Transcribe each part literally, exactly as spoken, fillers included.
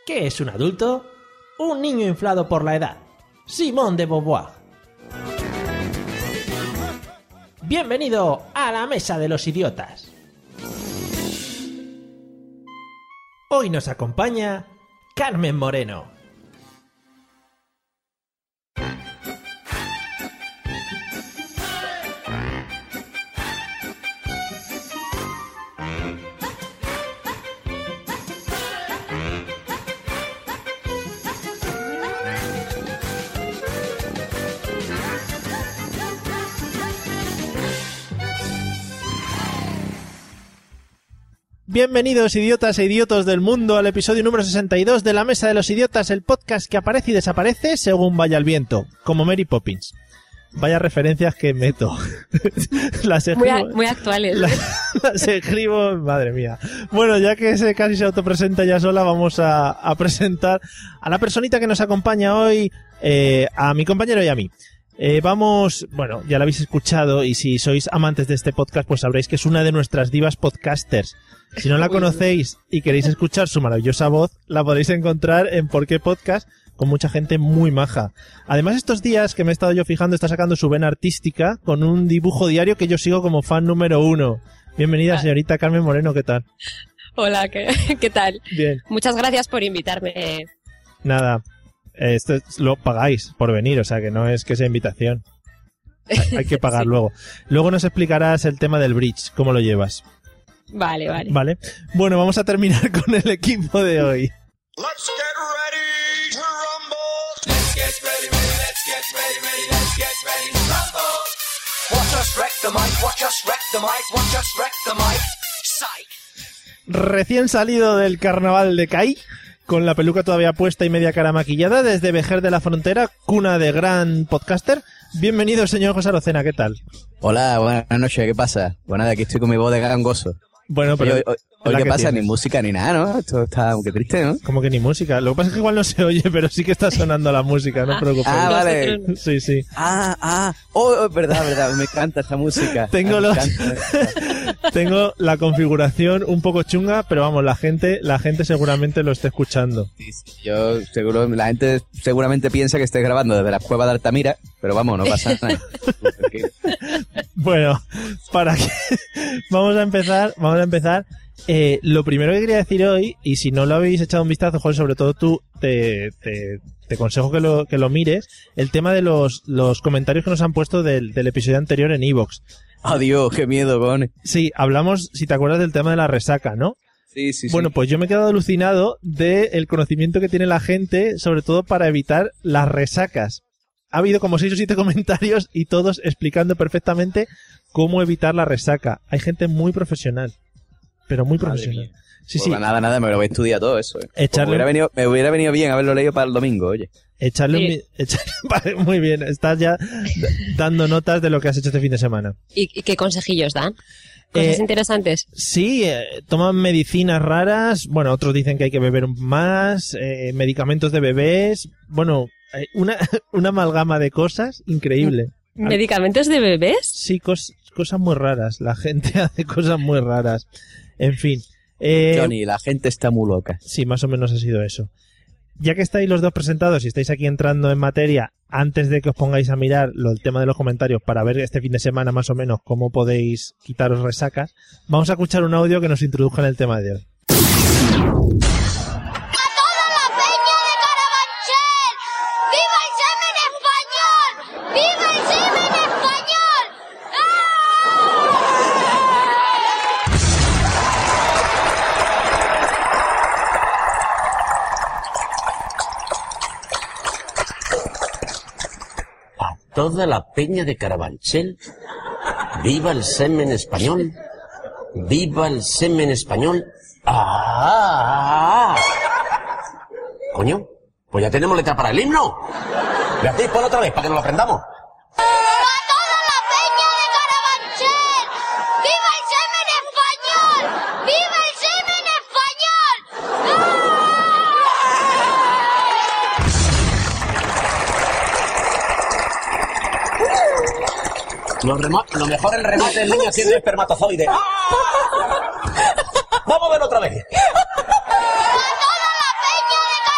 ¿Qué es un adulto? Un niño inflado por la edad. Simone de Beauvoir. Bienvenido a la Mesa de los Idiotas. Hoy nos acompaña Carmen Moreno. Bienvenidos idiotas e idiotos del mundo al episodio número sesenta y dos de La Mesa de los Idiotas, el podcast que aparece y desaparece según vaya el viento, como Mary Poppins. Vaya referencias que meto. las escribo, muy, a, muy actuales. Las, las escribo, madre mía. Bueno, ya que se casi se autopresenta ya sola, vamos a, a presentar a la personita que nos acompaña hoy, eh, a mi compañero y a mí. Eh, vamos, bueno, ya la habéis escuchado y si sois amantes de este podcast pues sabréis que es una de nuestras divas podcasters. Si no la conocéis y queréis escuchar su maravillosa voz, la podéis encontrar en Por qué Podcast con mucha gente muy maja. Además, estos días que me he estado yo fijando, está sacando su vena artística con un dibujo diario que yo sigo como fan número uno. Bienvenida, señorita Carmen Moreno, ¿qué tal? Hola, ¿qué, qué tal? Bien. Muchas gracias por invitarme. Nada, esto lo pagáis por venir, o sea que no es que sea invitación. Hay, hay que pagar sí. luego. Luego nos explicarás el tema del bridge, cómo lo llevas. Vale, vale. Vale. Bueno, vamos a terminar con el equipo de hoy. Let's get ready to rumble. Let's get ready, ready, let's get ready, ready, let's get ready to rumble. Watch us wreck the mic, watch us wreck the mic, watch us wreck the mic. Psych. Recién salido del carnaval de Cai, con la peluca todavía puesta y media cara maquillada, desde Vejer de la Frontera, cuna de gran podcaster. Bienvenido, señor José Arocena, ¿qué tal? Hola, buenas noches, ¿qué pasa? Bueno, aquí estoy con mi voz de gangoso. Bueno, pero... Oye, hoy, hoy ¿qué pasa? Tienes. Ni música ni nada, ¿no? Esto está muy triste, ¿no? Como que ni música. Lo que pasa es que igual no se oye, pero sí que está sonando la música, no os preocupéis. Ah, vale. Sí, sí. Ah, ah. Oh, oh, verdad, verdad. Me encanta esta música. Tengo me los... Tengo la configuración un poco chunga, pero vamos, la gente, la gente seguramente lo está escuchando. Sí, sí. Yo seguro, la gente seguramente piensa que estoy grabando desde la cueva de Altamira, pero vamos, no pasa nada. Bueno, para que vamos a empezar, vamos a empezar. Eh, lo primero que quería decir hoy, y si no lo habéis echado un vistazo, Jorge, sobre todo tú, te, te, te aconsejo que lo, que lo mires, el tema de los, los comentarios que nos han puesto del, del episodio anterior en iVoox. Adiós, qué miedo, Gone. Sí, hablamos, si te acuerdas, del tema de la resaca, ¿no? Sí, sí, sí. Bueno, pues yo me he quedado alucinado del conocimiento que tiene la gente, sobre todo para evitar las resacas. Ha habido como seis o siete comentarios y todos explicando perfectamente cómo evitar la resaca. Hay gente muy profesional, pero muy Madre profesional. Mía. Sí, pues sí. Nada, nada, me lo voy a estudiar todo eso. Eh. Echarle... Me, hubiera venido, me hubiera venido bien haberlo leído para el domingo, oye. Echarle sí. un... Echarle... Vale, muy bien, estás ya dando notas de lo que has hecho este fin de semana. ¿Y, y qué consejillos dan? ¿Cosas eh, interesantes? Sí, eh, toman medicinas raras, bueno, otros dicen que hay que beber más, eh, medicamentos de bebés, bueno, eh, una, una amalgama de cosas increíble. ¿Medicamentos de bebés? Sí, cos, cosas muy raras, la gente hace cosas muy raras, en fin. Eh, Johnny, la gente está muy loca. Sí, más o menos ha sido eso. Ya que estáis los dos presentados y estáis aquí entrando en materia, antes de que os pongáis a mirar lo, el tema de los comentarios para ver este fin de semana más o menos cómo podéis quitaros resacas, vamos a escuchar un audio que nos introduzca en el tema de hoy. Toda la peña de Carabanchel, viva el semen español, viva el semen español. ¡Ah! Coño, pues ya tenemos letra para el himno. Beatriz, pon otra vez para que nos lo aprendamos. Lo, lo mejor el remate del niño tiene el espermatozoide. ¡Ah! Vamos a verlo otra vez. ¡A toda la peña de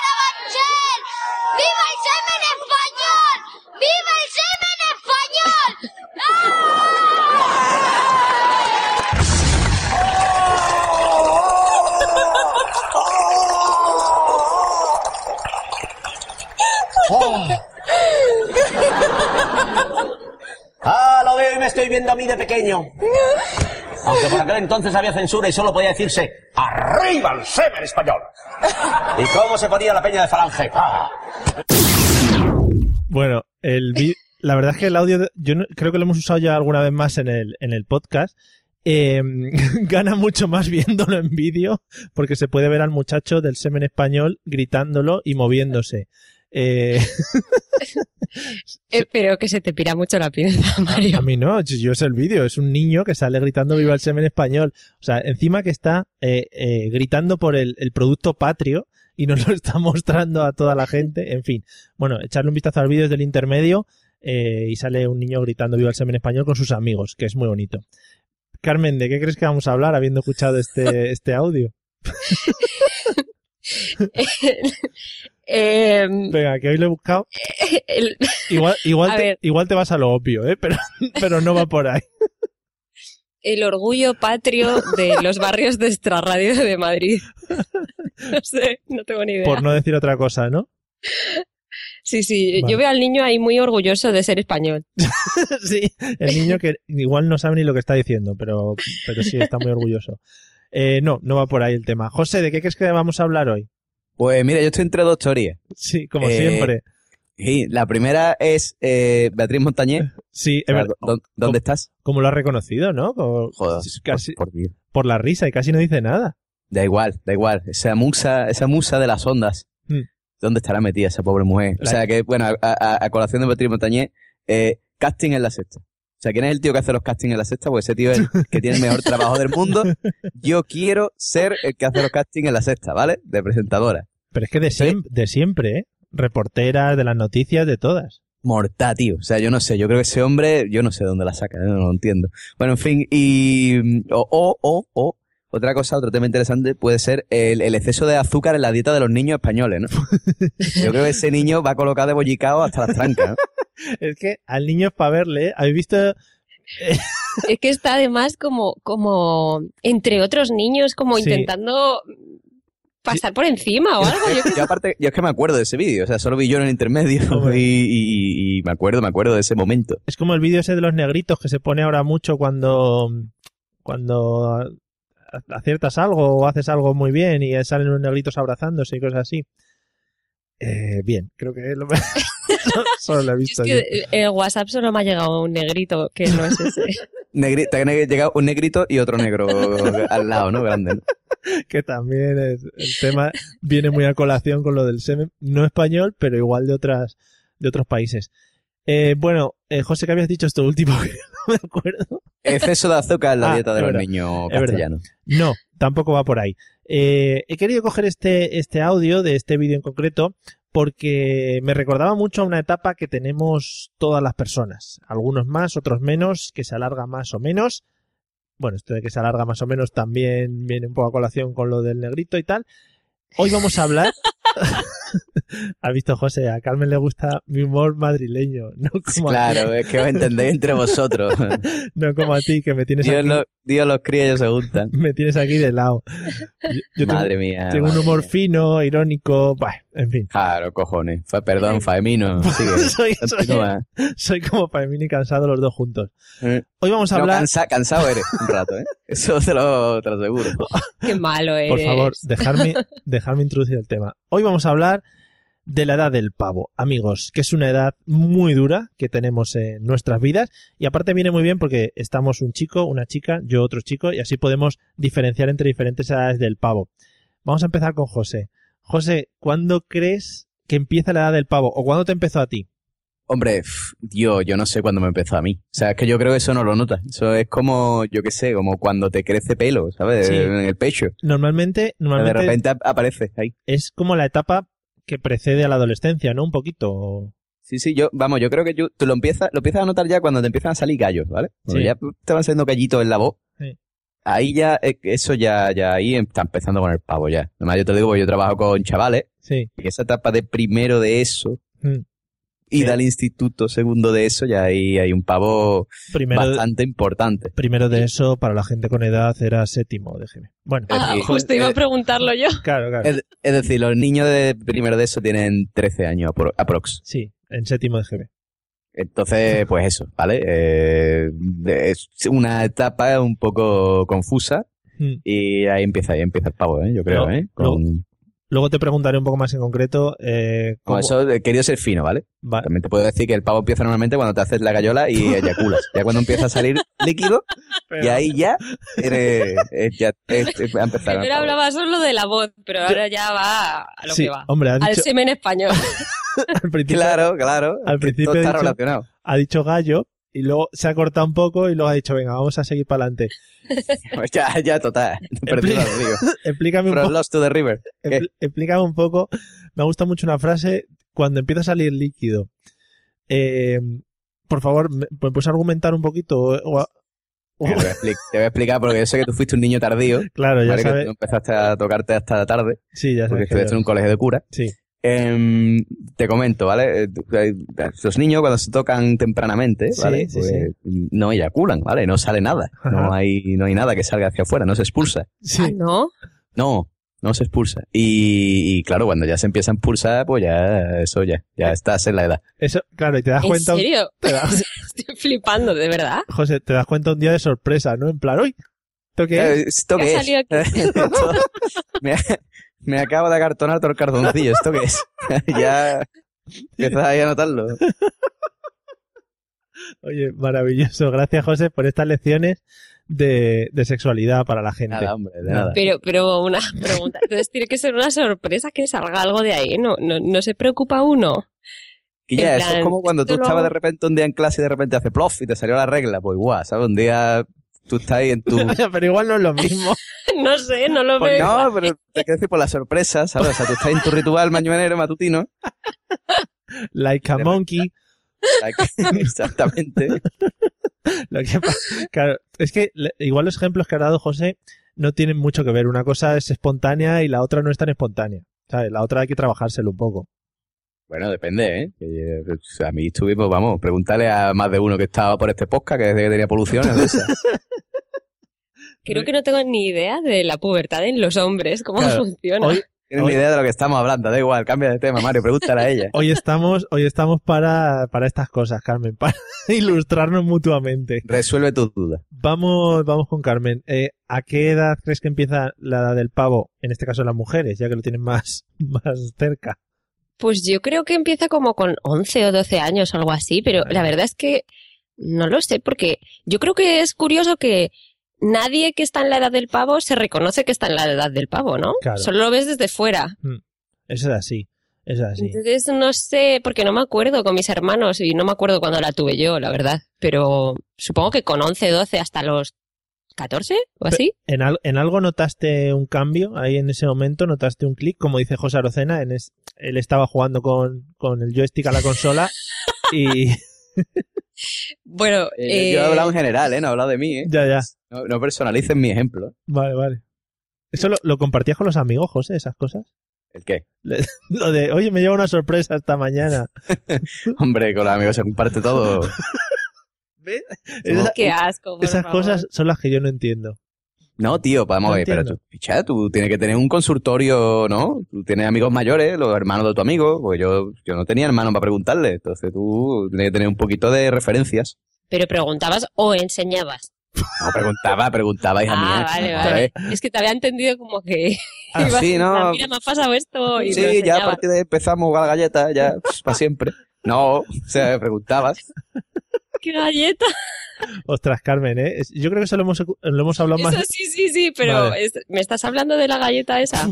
viendo a mí de pequeño. Aunque por aquel entonces había censura y solo podía decirse ¡arriba el semen español! ¿Y cómo se ponía la peña de Falange? ¡Ah! Bueno, el vi- la verdad es que el audio, de- yo no- creo que lo hemos usado ya alguna vez más en el, en el podcast. Eh, gana mucho más viéndolo en vídeo porque se puede ver al muchacho del semen español gritándolo y moviéndose. Eh, Espero que se te pira mucho la pinza, Mario. a mí no, yo sé el vídeo, es un niño que sale gritando viva el semen español. O sea, encima que está eh, eh, gritando por el, el producto patrio y nos lo está mostrando a toda la gente. En fin, bueno, echarle un vistazo al vídeo desde el intermedio eh, y sale un niño gritando viva el semen español con sus amigos, que es muy bonito. Carmen, ¿de qué crees que vamos a hablar habiendo escuchado este, este audio? eh, Venga, que hoy lo he buscado. el, Igual, igual, A te, ver. igual te vas a lo obvio, ¿eh? Pero, pero no va por ahí. el orgullo patrio de los barrios de Extrarradio de Madrid. No sé, no tengo ni idea. Por no decir otra cosa, ¿no? Sí, sí, Vale. yo veo al niño ahí muy orgulloso de ser español. Sí, el niño que igual no sabe ni lo que está diciendo, pero, pero sí está muy orgulloso. Eh, no, no va por ahí el tema. José, ¿de qué crees que vamos a hablar hoy? Pues mira, yo estoy entre dos teorías. Sí, como Eh, siempre. Sí, la primera es eh, Beatriz Montañé. Sí, es verdad. ¿Dó- ¿Dónde estás? Como lo ha reconocido, ¿no? Como- Joder, casi por, por Dios. por la risa y casi no dice nada. Da igual, da igual. Esa musa, esa musa de las ondas. Mm. ¿Dónde estará metida esa pobre mujer? O La- sea que, bueno, a, a- a colación de Beatriz Montañé, eh, casting en la sexta. O sea, ¿quién es el tío que hace los castings en la sexta? Pues ese tío es el que tiene el mejor trabajo del mundo. Yo quiero ser el que hace los castings en la sexta, ¿vale? De presentadora. Pero es que de, Sí. siem- de siempre, ¿eh? Reporteras, de las noticias, de todas. Mortá, tío. O sea, yo no sé. Yo creo que ese hombre, yo no sé de dónde la saca, ¿eh? No lo entiendo. Bueno, en fin, y... O, o, o, o, otra cosa, otro tema interesante puede ser el, el exceso de azúcar en la dieta de los niños españoles, ¿no? Yo creo que ese niño va colocado de bollicao hasta las trancas, ¿no? Es que al niño es para verle, ¿eh? ¿Habéis visto? Es que está además como, como entre otros niños, como Sí. intentando pasar por encima o algo. Yo Yo aparte, yo es que me acuerdo de ese vídeo, o sea, solo vi yo en el intermedio Hombre. y, y- y me acuerdo, me acuerdo de ese momento. Es como el vídeo ese de los negritos que se pone ahora mucho cuando, cuando aciertas algo o haces algo muy bien y salen los negritos abrazándose y cosas así. Eh, bien, creo que lo... solo lo he es visto que yo. el WhatsApp solo me ha llegado un negrito que no es ese. Negri- te ha llegado un negrito y otro negro al lado, ¿no? Grande, ¿no? Que también es- el tema viene muy a colación con lo del semen, no español, pero igual de otras de otros países. Eh, bueno, eh, José, ¿qué habías dicho esto último? Que no me acuerdo. Exceso de azúcar en la Ah, dieta de es los verdad, niños es verdad. castellanos. No, tampoco va por ahí. Eh, he querido coger este, este audio de este vídeo en concreto porque me recordaba mucho a una etapa que tenemos todas las personas. Algunos más, otros menos, que se alarga más o menos. Bueno, esto de que se alarga más o menos también viene un poco a colación con lo del negrito y tal. Hoy vamos a hablar... ¿Has visto, José? A Carmen le gusta mi humor madrileño, no como, Claro, a, es que os entendéis entre vosotros. ti, no como a ti, que me tienes, Dios, aquí, lo- Dios los cría y ellos se juntan. me tienes aquí de lado. Yo, yo tengo- Madre mía. Tengo un madre humor mía. fino, irónico, bah, en fin. Claro, cojones. Fue, perdón, Faemino. Sigue. soy, soy, Continúa. soy como Paimini cansado los dos juntos. Eh. Hoy vamos a No, hablar, cansa- cansado eres un rato, ¿eh? Eso te lo, te lo aseguro. Qué malo eres. por favor, dejarme, dejarme introducir el tema. Hoy vamos a hablar de la edad del pavo, amigos, que es una edad muy dura que tenemos en nuestras vidas y aparte viene muy bien porque estamos un chico, una chica, yo otro chico y así podemos diferenciar entre diferentes edades del pavo. Vamos a empezar con José. José, ¿cuándo crees que empieza la edad del pavo o cuándo te empezó a ti? Hombre, pf, yo, yo no sé cuándo me empezó a mí. O sea, es que yo creo que eso no lo notas. Eso es como, yo qué sé, como cuando te crece pelo, ¿sabes? Sí. En el pecho. Normalmente, De normalmente repente ap- aparece ahí. es como la etapa que precede a la adolescencia, ¿no? Un poquito. Sí, sí, yo, vamos, yo creo que yo, tú lo empiezas, lo empiezas a notar ya cuando te empiezan a salir gallos, ¿vale? Cuando Sí. ya te van saliendo gallitos en la voz. Sí. Ahí ya, eh, eso ya, ya ahí está empezando con el pavo ya. Además, yo te digo, porque yo trabajo con chavales, Sí. y esa etapa de primero de eso, Mm. y Sí. del instituto segundo de eso, ya ahí hay un pavo Primero, bastante importante. primero de eso, para la gente con edad, era séptimo, déjeme. Bueno, Ah, Sí. justo iba a preguntarlo yo. claro, claro. Es, es decir, los niños de primero de eso tienen trece años, apro- aprox. Sí, en séptimo de G B. Entonces, pues eso, ¿vale? Eh, es una etapa un poco confusa Mm. y ahí empieza, ahí empieza el pavo, ¿eh? Yo creo, No, ¿eh? Con, Luego te preguntaré un poco más en concreto. Eh, con cómo- eso he querido ser fino, ¿vale? Va- También te puedo decir que el pavo empieza normalmente cuando te haces la gallola y eyaculas. Ya cuando empieza a salir líquido, y ahí ya, eres, es- ya es- es- va a empezar. el Primero pavo. hablaba solo de la voz, pero ahora ya va a lo Sí, que va. hombre, ha Al dicho, semen español. al principio, Claro, claro. Al que principio todo he está dicho- relacionado. ha dicho gallo y luego se ha cortado un poco y luego ha dicho, venga, vamos a seguir para adelante. Pues ya, ya, total. Perdido, digo. Explícame un From poco. lost to the river. ¿Qué? Expl- Explícame un poco. Me gusta mucho una frase cuando empieza a salir líquido. Eh, por favor, ¿me me puedes argumentar un poquito? O- o- o- Te voy, a expli- te voy a explicar porque yo sé que tú fuiste un niño tardío. claro, ya ¿vale? Que sabes. tú empezaste a tocarte hasta tarde Sí, ya porque sabes. que estudiaste yo- en un colegio de cura. Sí, Em, te comento, ¿vale? Eh, eh, Los niños cuando se tocan tempranamente, Sí, ¿vale? sí, Pues, no eyaculan, ¿vale? No sale nada. Ajá. No hay, no hay nada que salga hacia afuera, no se expulsa. sí. Ah, ¿no? No, no se expulsa. Y, y claro, cuando ya se empieza a expulsar, pues ya, eso ya, ya estás en la edad. Eso, claro, y te das ¿En cuenta. un- serio? te das- Estoy flipando, ¿de verdad? José, te das cuenta un día de sorpresa, ¿no? En plan, uy, ¿esto qué Eh, es? ¿Esto ¿Qué qué ha es? salido aquí? Esto- me, me acabo de acartonar todo el cartoncillo, ¿esto qué es? Ya empiezas ahí a notarlo. Oye, maravilloso. Gracias, José, por estas lecciones de, de sexualidad para la gente. Nada, hombre, de nada. Pero, pero una pregunta. Entonces tiene que ser una sorpresa que salga algo de ahí. No, no, no se preocupa uno. Y ya, En eso es plan, como cuando tú esto lo estabas de hago- repente un día en clase y de repente hace plof y te salió la regla. Pues igual, ¿sabes? Un día tú estás ahí en tu... Pero igual no es lo mismo. No sé, no lo Pues veo. no, pero te quiero decir por la sorpresa, ¿sabes? O sea, tú estás en tu ritual mañanero matutino. Like a monkey. Like- Exactamente. Lo que pa- claro, es que le- igual los ejemplos que ha dado José no tienen mucho que ver. Una cosa es espontánea y la otra no es tan espontánea. ¿Sabes? La otra hay que trabajárselo un poco. Bueno, depende, ¿eh? Que, eh, pues, a mí estuvimos, vamos, preguntarle a más de uno que estaba por este podcast que desde que tenía poluciones de esas. Creo que no tengo ni idea de la pubertad en los hombres, cómo Claro. funciona. Hoy, Tienes ni idea de lo que estamos hablando, da igual, cambia de tema, Mario, pregúntale a ella. hoy estamos, hoy estamos para, para estas cosas, Carmen, para ilustrarnos mutuamente. Resuelve tus dudas. Vamos, vamos con Carmen. Eh, ¿A qué edad crees que empieza la edad del pavo? En este caso las mujeres, ya que lo tienen más, más cerca. Pues yo creo que empieza como con once o doce años o algo así, pero la verdad es que no lo sé, porque yo creo que es curioso que nadie que está en la edad del pavo se reconoce que está en la edad del pavo, ¿no? Claro. Solo lo ves desde fuera. Eso es así. Eso es así. Entonces no sé, porque no me acuerdo con mis hermanos y no me acuerdo cuando la tuve yo, la verdad. Pero supongo que con once, doce hasta los catorce o así. ¿En, al- ¿En algo notaste un cambio ahí en ese momento? ¿Notaste un clic? Como dice José Arocena, en es- él estaba jugando con, con el joystick a la consola y... Bueno, Eh, eh, Yo he hablado en general, ¿eh? No he hablado de mí, ¿eh? ya, ya. No, no personalicen mi ejemplo. Vale, vale. ¿Eso lo, lo compartías con los amigos, José, esas cosas? ¿El qué? Lo de, oye, me lleva una sorpresa esta mañana. Hombre, con los amigos se comparte todo. ¿Ves? Esa- qué asco. por esas favor. cosas son las que yo no entiendo. No, tío, vamos No a ver, pero entiendo. tú, picha, tú tienes que tener un consultorio, ¿no? Tú tienes amigos mayores, los hermanos de tu amigo, pues yo, yo no tenía hermanos para preguntarle, entonces tú tienes que tener un poquito de referencias. Pero preguntabas o enseñabas. No, preguntaba, preguntaba, hija Ah, mía. vale, Joder. vale. Es que te había entendido como que... Ah, ibas sí, en no. plan, Mira, me ha pasado esto y me Sí, lo ya a enseñabas. partir de ahí empezamos a jugar a la galleta, ya, para siempre. No, o sea, preguntabas. ¡Qué galleta! Ostras, Carmen, ¿eh? Es- Yo creo que eso lo hemos, lo hemos hablado más... Eso sí, sí, sí, pero Vale. es- ¿me estás hablando de la galleta esa?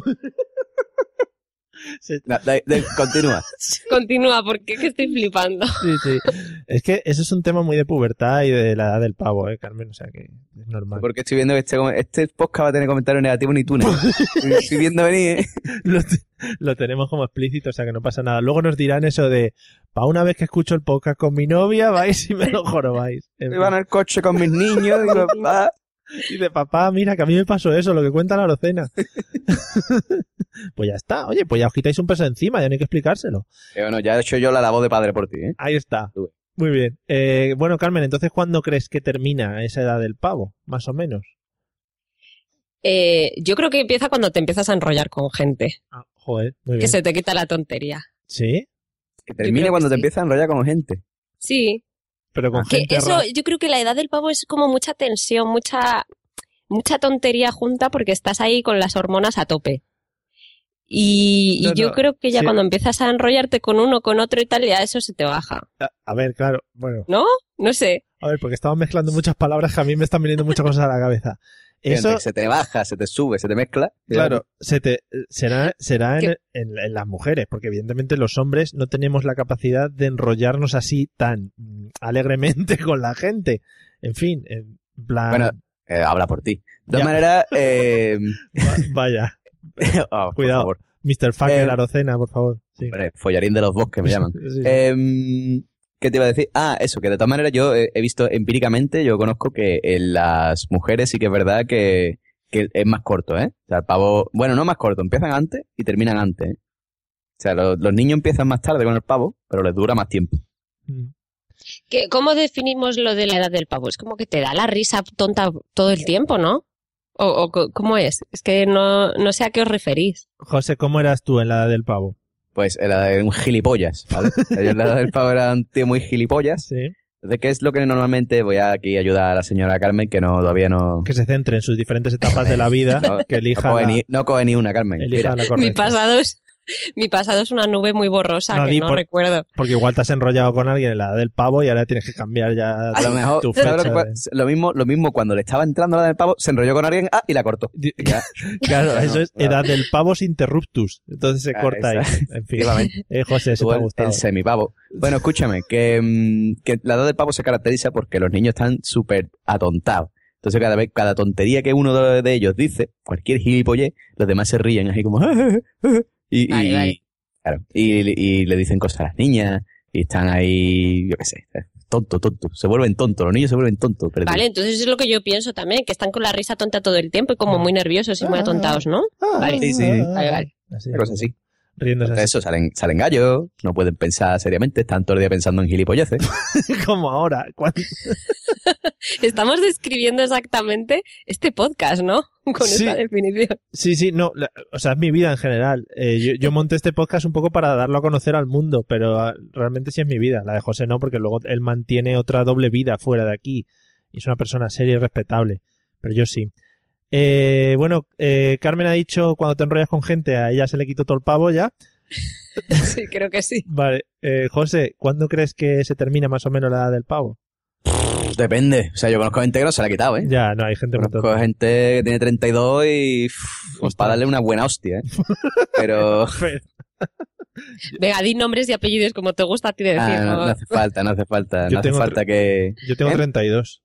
Se- Da- da- da- continúa. Continúa, porque es que estoy flipando. Sí, sí. Es que eso es un tema muy de pubertad y de la edad del pavo, ¿eh, Carmen? O sea que es normal. Porque estoy viendo que este, este podcast va a tener comentarios negativos ni tú, ni tú. Estoy viendo venir, ¿eh? Lo, te- lo tenemos como explícito, o sea que no pasa nada. Luego nos dirán eso de, pa' una vez que escucho el podcast con mi novia, vais y me lo jorobáis. En Iba en el coche con mis niños y digo, "Ah". fin. Y de papá, mira, que a mí me pasó eso, lo que cuenta la Arocena. Pues ya está. Oye, pues ya os quitáis un peso encima, ya no hay que explicárselo. Eh, bueno, ya he hecho yo la labor de padre por ti, ¿eh? Ahí está. Tú. Muy bien. Eh, bueno, Carmen, entonces, ¿cuándo crees que termina esa edad del pavo? Más o menos. Eh, yo creo que empieza cuando te empiezas a enrollar con gente, Ah, joder, muy que bien. se te quita la tontería. ¿Sí? Que termine creo cuando que te sí. empiezas a enrollar con gente. Sí. Pero con Que gente eso, rara. yo creo que la edad del pavo es como mucha tensión, mucha, mucha tontería junta porque estás ahí con las hormonas a tope. Y, y No, yo no, creo que ya sí. cuando empiezas a enrollarte con uno, con otro y tal, ya eso se te baja. A, a ver, claro, bueno. ¿No? No sé. A ver, porque estamos mezclando muchas palabras que a mí me están viniendo muchas cosas a la cabeza. Eso, Fíjate, se te baja, se te sube, se te mezcla. claro, se te, será, será en, ¿Qué? en- en las mujeres, porque evidentemente los hombres no tenemos la capacidad de enrollarnos así tan mm, alegremente con la gente. En fin, en plan... Bueno, eh, habla por ti. De todas Ya. maneras, eh, va- vaya, oh, por Cuidado. favor. mister Fucker Eh, Arocena, por favor. Sí. Hombre, follarín de los bosques me llaman. Sí, sí. Em, ¿Qué te iba a decir? Ah, eso, que de todas maneras yo he, he visto empíricamente, yo conozco que en las mujeres sí que es verdad que, que es más corto, ¿eh? O sea, el pavo, bueno, no más corto, empiezan antes y terminan antes, ¿eh? O sea, lo- los niños empiezan más tarde con el pavo, pero les dura más tiempo. Mm. ¿Qué- ¿Cómo definimos lo de la edad del pavo? Es como que te da la risa tonta todo el tiempo, ¿no? ¿O, o co- cómo es? Es que no, no sé a qué os referís. José, ¿cómo eras tú en la edad del pavo? Pues era de un gilipollas, ¿vale? Yo en la edad del pavo era un tío muy gilipollas. Sí. Entonces, ¿qué es lo que normalmente voy a aquí ayudar a la señora Carmen, que no todavía no... Que se centre en sus diferentes etapas de la vida, No, que elija, no coge, la, ni, no coge ni una, Carmen. elija Mira, la Mi correcta. pasado es, mi pasado es una nube muy borrosa No, que di no por- recuerdo. Porque igual te has enrollado con alguien en la edad del pavo y ahora tienes que cambiar ya a lo mejor, tu ¿sabes lo, fecha. que de- pa- lo mismo, lo mismo cuando le estaba entrando la del pavo, se enrolló con alguien, ah, y la cortó. Di- Ya. Claro, Claro, eso es claro. edad del pavos interruptus. Entonces se Ah, corta ahí. exacto. En fin. Efectivamente. Eh, José, eso Tú te ha el, gustado. el semipavo. Bueno, escúchame, que, mm, que la edad del pavo se caracteriza porque los niños están súper atontados. Entonces cada vez, cada tontería que uno de, de ellos dice, cualquier gilipollez, los demás se ríen así como... y, Vale, y, vale. claro, y, y le dicen cosas a las niñas y están ahí, yo qué sé, tonto, tonto. Se vuelven tontos, los niños se vuelven tontos. perdidos. Vale, entonces es lo que yo pienso también, que están con la risa tonta todo el tiempo y como muy nerviosos y muy atontados, ¿no? Vale. Sí, sí. Vale, vale. Así, Una cosa así. riéndose Entonces así. eso, salen, salen gallos, no pueden pensar seriamente, están todo el día pensando en gilipolleces. Como ahora. Cuando- Estamos describiendo exactamente este podcast, ¿no? Con Sí. esta definición. Sí, sí, no, la- o sea, es mi vida en general. Eh, yo, yo monté este podcast un poco para darlo a conocer al mundo, pero ah, realmente sí es mi vida. La de José no, porque luego él mantiene otra doble vida fuera de aquí. Y es una persona seria y respetable. Pero yo sí. Eh, bueno, eh, Carmen ha dicho cuando te enrollas con gente, a ella se le quitó todo el pavo ya. Sí, creo que sí. Vale, eh, José, ¿cuándo crees que se termina más o menos la edad del pavo? Depende. O sea, yo conozco gente que no se la ha quitado, ¿eh? Ya, no, hay gente muy Conozco tonta. gente que tiene treinta y dos y... uff, Ostras. para darle una buena hostia, ¿eh? Pero... Pero- Venga, di nombres y apellidos como te gusta a ti decir. Ah, no, ¿no? no hace falta, no hace falta. Yo No hace tengo falta que... Yo tengo ¿Eh? treinta y dos.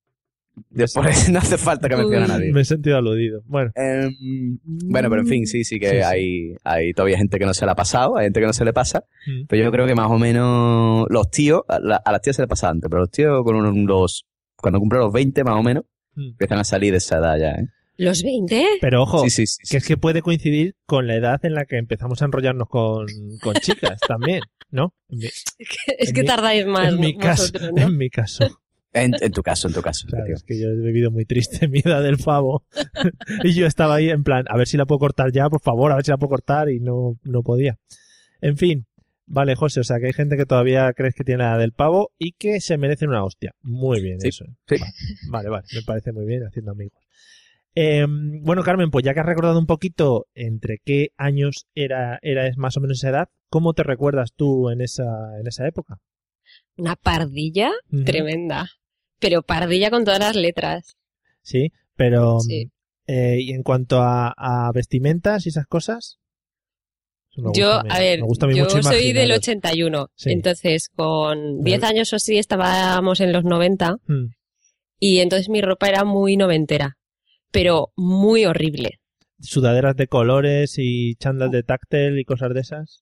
Después, no hace falta que mencione a nadie. Me he sentido aludido. Bueno, Em, bueno, pero en fin, sí, sí que Sí, sí. Hay, hay todavía gente que no se la ha pasado, hay gente que no se le pasa, Mm. pero yo creo que más o menos los tíos, a, la- a las tías se les pasa antes, pero los tíos con unos, los, cuando cumplen los veinte más o menos, Mm. empiezan a salir de esa edad ya, ¿eh? ¿Los veinte? pero ojo, Sí, sí, sí. que sí. es que puede coincidir con la edad en la que empezamos a enrollarnos con, con chicas también, ¿no? En mi, Es En que mi- tardáis más en mi caso, vosotros, ¿no? en mi caso. En, en tu caso, en tu caso. Claro, tío. es que yo he vivido muy triste en mi edad del pavo. Y yo estaba ahí en plan, a ver si la puedo cortar ya, por favor, a ver si la puedo cortar, y no, no podía. En fin, vale, José, o sea que hay gente que todavía crees que tiene la edad del pavo y que se merecen una hostia. Muy bien, Sí, eso. sí. Vale, vale, me parece muy bien haciendo amigos. Eh, bueno, Carmen, pues ya que has recordado un poquito entre qué años era, era es más o menos esa edad, ¿cómo te recuerdas tú en esa, en esa época? Una pardilla Ujú. tremenda. Pero pardilla con todas las letras. Sí, pero Sí. eh, y en cuanto a, a vestimentas y esas cosas. Eso me Yo, gusta mí, a ver, me gusta a mí yo mucho soy del imaginaros. ochenta y uno. Sí. Entonces, con diez Vale. años o así estábamos en los noventa. Mm. Y entonces mi ropa era muy noventera. Pero muy horrible. Sudaderas de colores y chándal de táctil y cosas de esas.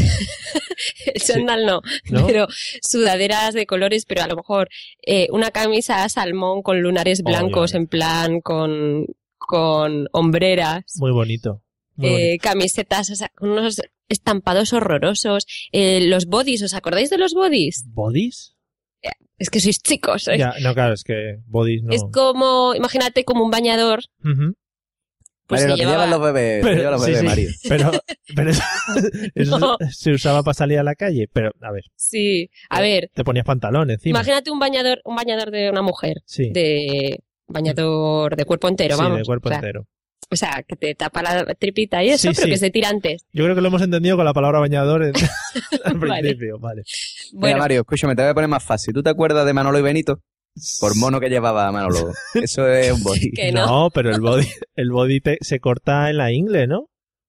El chándal no, ¿No? pero sudaderas de colores, pero a lo mejor eh, una camisa salmón con lunares Oh, blancos, ya, ya. en plan con, con hombreras, Muy bonito. Muy eh, camisetas, o sea, con unos estampados horrorosos, eh, los bodies, ¿os acordáis de los bodies? bonito. ¿Bodies? Es que sois chicos, sois- Ya, no, claro, es que bodies no. es como, imagínate como un bañador, Ujú. Pues Mario, se lo que llevaba... llevan los bebés, lo que llevan los sí, bebés, sí, Mario. pero, pero eso, eso No. se usaba para salir a la calle. Pero, a ver, Sí, a ver, te ponías pantalón encima. imagínate un bañador, un bañador de una mujer, Sí, de bañador de cuerpo entero, sí, vamos. de cuerpo o sea, entero. O sea, que te tapa la tripita y eso, Sí, pero sí. que se tira antes. Yo creo que lo hemos entendido con la palabra bañador en- al Vale. principio. Vale. Mira, Bueno, Mario, escúchame, te voy a poner más fácil. ¿Tú te acuerdas de Manolo y Benito? Por mono que llevaba Manolo. Eso es un body. que no. pero el body, el body te- se corta en la ingle, ¿no?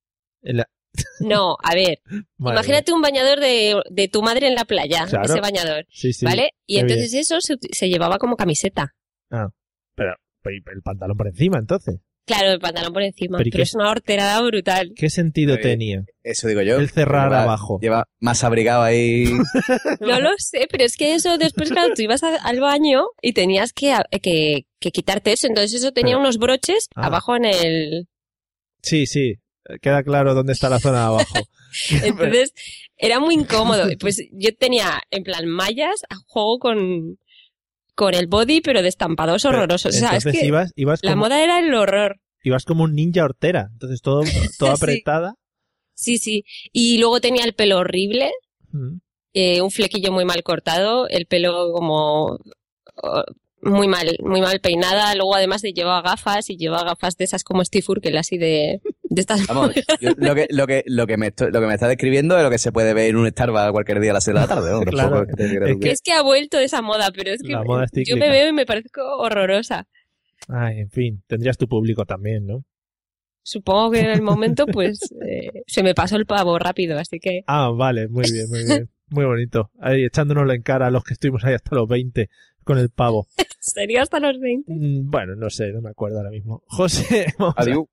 En la- No, a ver, Madre imagínate un bañador de, de tu madre en la playa, Claro. ese bañador, mía. Sí, sí. ¿vale? Y qué entonces eso se, se llevaba como camiseta. Pero, pero el pantalón por encima, entonces. Claro, el pantalón por encima, Pero ¿y pero, qué- es una horterada brutal. ¿Qué sentido Eh, tenía? Eso digo yo. El cerrar Lleva- abajo. Lleva más abrigado ahí. No lo sé, pero es que eso después, claro, tú ibas a- al baño y tenías que, que, que quitarte eso, entonces eso tenía Pero- unos broches Ah. abajo en el... Sí, sí. Queda claro dónde está la zona de abajo. Entonces era muy incómodo. Pues yo tenía en plan mallas a juego con, con el body, pero de estampados Pero, horrorosos. O sea, es entonces que ibas, ibas, la como, moda era el horror. ibas como un ninja hortera. Entonces todo, toda Sí. apretada. Sí, sí. Y luego tenía el pelo horrible, Mm. eh, un flequillo muy mal cortado, el pelo como oh, muy mal, muy mal peinada. Luego además de llevaba gafas y llevaba gafas de esas como Steve Urkel, así de, de estas. Vamos, yo- lo, que, lo, que, lo, que me esto- lo que me está describiendo es lo que se puede ver en un Starbucks cualquier día a las seis de la tarde. ¿no? Tampoco Claro, es que te quiera es tú que- Es que ha vuelto esa moda, pero es que La moda es yo cíclica. me veo y me parezco horrorosa. Ay, en fin. Tendrías tu público también, ¿no? Supongo que en el momento, pues, eh, se me pasó el pavo rápido, así que... Ah, vale. Muy bien, muy bien. Muy bonito. Ahí echándonoslo en cara a los que estuvimos ahí hasta los veinte con el pavo. Sería hasta los veinte. Mm, Bueno, no sé, no me acuerdo ahora mismo. José, vamos a- Adiós.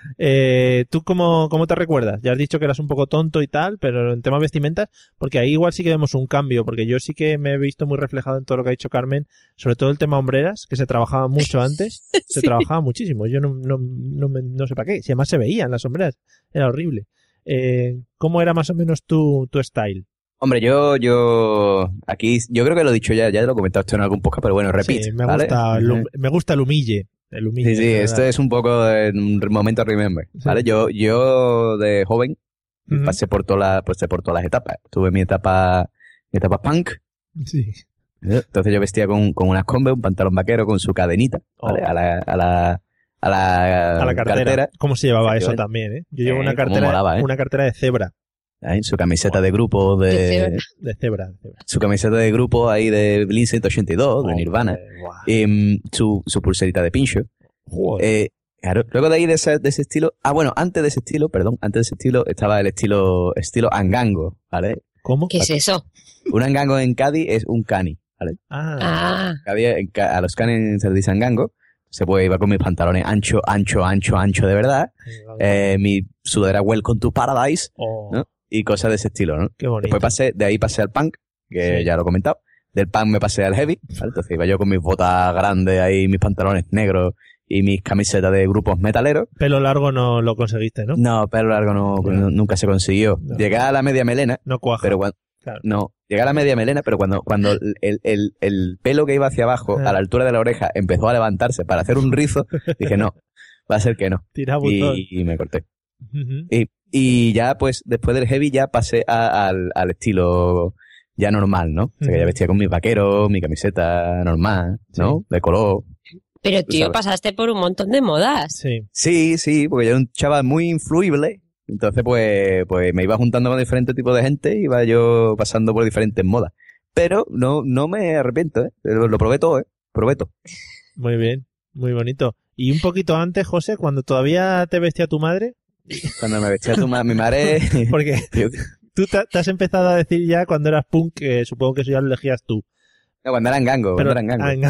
eh, ¿tú cómo, cómo te recuerdas? Ya has dicho que eras un poco tonto y tal, pero en tema vestimentas, porque ahí igual sí que vemos un cambio, porque yo sí que me he visto muy reflejado en todo lo que ha dicho Carmen, sobre todo el tema hombreras, que se trabajaba mucho antes, se Sí. trabajaba muchísimo. Yo no, no, no, me- no sé para qué, si además se veían las sombreras, era horrible. Eh, ¿Cómo era más o menos tu, tu style? Hombre, yo, yo, aquí, yo creo que lo he dicho ya, ya lo he comentado esto en algún podcast, pero bueno, repito. Sí, me ¿vale? gusta, el, hum- me gusta el humille. El humille, Sí, sí, de esto verdad. es un poco en un momento remember, ¿vale? Sí. Yo, yo de joven Ujú. pasé por todas las, pasé por todas las etapas. Tuve mi etapa, mi etapa punk. Sí. Entonces yo vestía con, con unas Converse, un pantalón vaquero con su cadenita, ¿vale? Oh. A la, a la, a la, A la cartera. ¿Cómo se llevaba eso Efectivamente. también, eh? Yo llevo Eh, una cómo cartera, molaba, ¿eh? una cartera de cebra. Ahí, su camiseta de grupo De de, cebra. De cebra. De cebra. su camiseta de grupo ahí de Blink ciento ochenta y dos, de Nirvana. Hombre, guau. Y, mm, su, su pulserita de pincho. Joder. Eh, claro, luego de ahí de ese, de ese estilo, ah bueno, antes de ese estilo, perdón, antes de ese estilo estaba el estilo, estilo angango, ¿vale? ¿Cómo? ¿Qué es eso? Un angango en Cádiz es un cani, ¿vale? Ah, Ah, Cádiz, en Ca- a los canis se les dice angango, se puede ir con mis pantalones ancho, ancho, ancho, ancho de verdad, eh, mi sudadera Welcome to Paradise, oh, ¿no? Y cosas de ese estilo, ¿no? qué bonito. Después pasé, de ahí pasé al punk, que Sí. ya lo he comentado. Del punk me pasé al heavy, ¿vale? Entonces iba yo con mis botas grandes ahí, mis pantalones negros y mis camisetas de grupos metaleros. Pelo largo no lo conseguiste, ¿no? No, pelo largo no, Ya. no- nunca se consiguió. No. Llegué a la media melena, No cuaja. pero cuando, Claro. no, llegué a la media melena, pero cuando, cuando el, el, el pelo que iba hacia abajo, Ah. a la altura de la oreja, empezó a levantarse para hacer un rizo, dije no, va a ser que no. Tira botón. Y, y me corté. Ujú. Y, y ya, pues, después del heavy ya pasé a- al, al estilo ya normal, ¿no? O sea, que ya Ujú. vestía con mis vaqueros, mi camiseta normal, ¿no? De color. pero Tú tío, sabes. pasaste por un montón de modas. Sí. Sí, sí, porque yo era un chaval muy influible. Entonces, pues, pues me iba juntando con diferentes tipos de gente y iba yo pasando por diferentes modas. Pero no, no me arrepiento, ¿eh? Lo, lo probé todo, ¿eh? Probé todo. Muy bien. Muy bonito. Y un poquito antes, José, cuando todavía te vestía tu madre, Cuando me vestía tu ma- mi madre... porque Yo- tú te, te has empezado a decir ya cuando eras punk, que supongo que eso ya lo elegías tú. no, cuando eran gango, cuando eran gango. ah, en,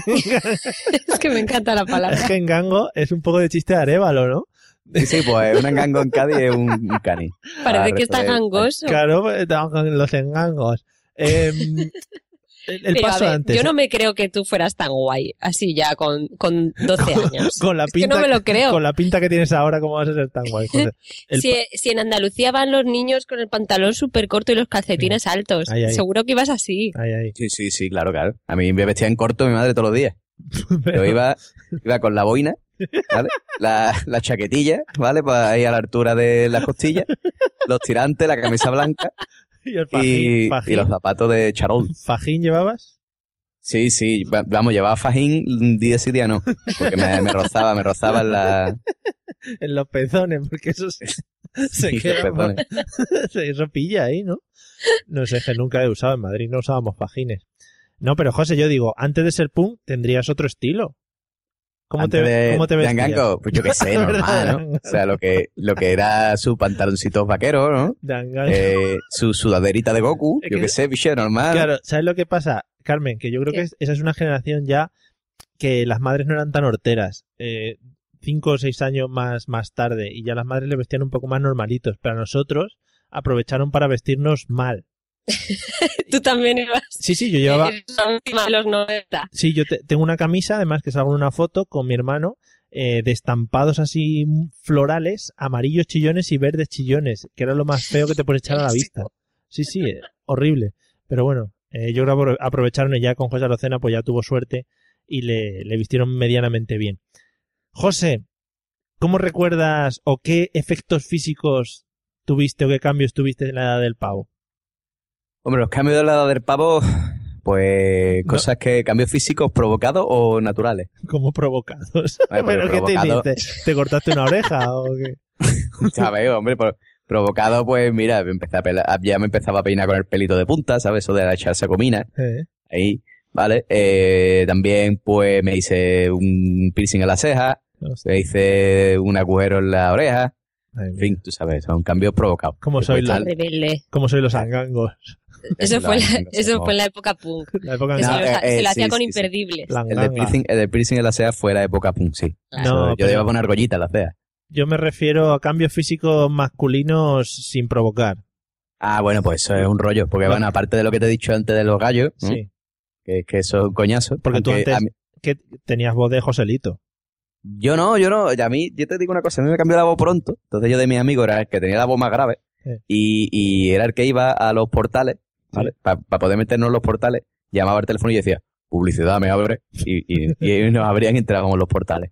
Es que me encanta la es palabra. que en Gango es un poco de chiste de Arévalo, ¿no? Sí, sí, pues un gango en Cádiz es un, un cani. Parece Ah, que está resto de- gangoso. Claro, estaban con los engangos. Eh, el el Pero, a paso ver, antes. yo no me creo que tú fueras tan guay, así ya con, con doce años. Con la Es que pinta no me lo creo. Con la pinta que tienes ahora, ¿cómo vas a ser tan guay, José? El Si, si en Andalucía van los niños con el pantalón súper corto y los calcetines altos, Ay, ay. seguro que ibas así. pa- Ahí, ahí. Sí, sí, sí, claro, claro. A mí me vestía en corto mi madre todos los días. Yo iba, iba con la boina, ¿vale? la, la chaquetilla, ¿vale? Pues ahí a la altura de las costillas, los tirantes, la camisa blanca Y el fajín. y, fajín. y los zapatos de charol. ¿Fajín llevabas? Sí, sí, va- vamos, llevaba fajín día sí, día no, porque me, me rozaba, me rozaba en la... En los pezones, porque eso se, se Sí, queda... los pezones. Eso pilla ahí, ¿no? No sé, que nunca he usado. En Madrid no usábamos fajines. No, pero José, yo digo, antes de ser punk tendrías otro estilo. ¿Cómo Antes te, de- ¿cómo te de vestías? Angango, pues yo qué sé, normal, ¿no? O sea, lo que, lo que era su pantaloncito vaquero, ¿no? De Angango. Eh, su sudaderita de Goku, Es yo que- qué sé, bicho, normal. Claro, ¿sabes lo que pasa, Carmen? Que yo creo ¿Qué? que es- esa es una generación ya que las madres no eran tan horteras. Eh, cinco o seis años más, más tarde, y ya las madres le vestían un poco más normalitos. Pero a nosotros aprovecharon para vestirnos mal. Tú también ibas. Sí, sí, yo llevaba... Eres la última de los noventa. Sí, yo te- tengo una camisa, además que salgo en una foto con mi hermano, eh, de estampados así florales, amarillos chillones y verdes chillones, que era lo más feo que te puedes echar a la vista. Sí, sí, eh, horrible. Pero bueno, eh, yo creo que apro- aprovecharon y ya con José Arocena pues ya tuvo suerte y le, le vistieron medianamente bien. José, ¿cómo recuerdas o qué efectos físicos tuviste o qué cambios tuviste en la edad del pavo? Hombre, los cambios de la edad del pavo, pues No. cosas que, cambios físicos provocados o naturales. ¿Cómo provocados? Vale, pero ¿Pero qué te provocado- hiciste? ¿Te cortaste una oreja o qué? ¿Sabes, hombre? Por- provocado, pues mira, me empecé a pela- ya me empezaba a peinar con el pelito de punta, ¿sabes? Eso de echarse comina. Eh, Ahí, ¿vale? Eh, también, pues me hice un piercing en la ceja, hostia, me hice un agujero en la oreja. madre En mía. fin, tú sabes, son cambios provocados. ¿Cómo Que soy pues la- tal- Rebelde. ¿Cómo soy los angangos? Eso fue, la, la- eso fue en la época punk. La época Que en se, No, lo, eh, se eh, lo hacía sí, con sí, sí. imperdibles. la El del anganga. piercing, el del piercing en la ceja fue la época punk, sí. No, Eso, yo pero llevaba una argollita en la ceja. yo me refiero a cambios físicos masculinos sin provocar. Ah, bueno, pues eso es un rollo, porque No. bueno, aparte de lo que te he dicho antes de los gallos, ¿no? Sí, que, que eso es un coñazo. porque tú aunque antes a mí- que tenías voz de Joselito. yo no, yo no, y a mí, yo te digo una cosa, a mí me cambió la voz pronto, entonces yo de mis amigos era el que tenía la voz más grave, Sí. y, y era el que iba a los portales, ¿vale? Para poder meternos en los portales, llamaba al teléfono y decía, publicidad, me abre, y, y, y nos abrían y entrábamos en los portales.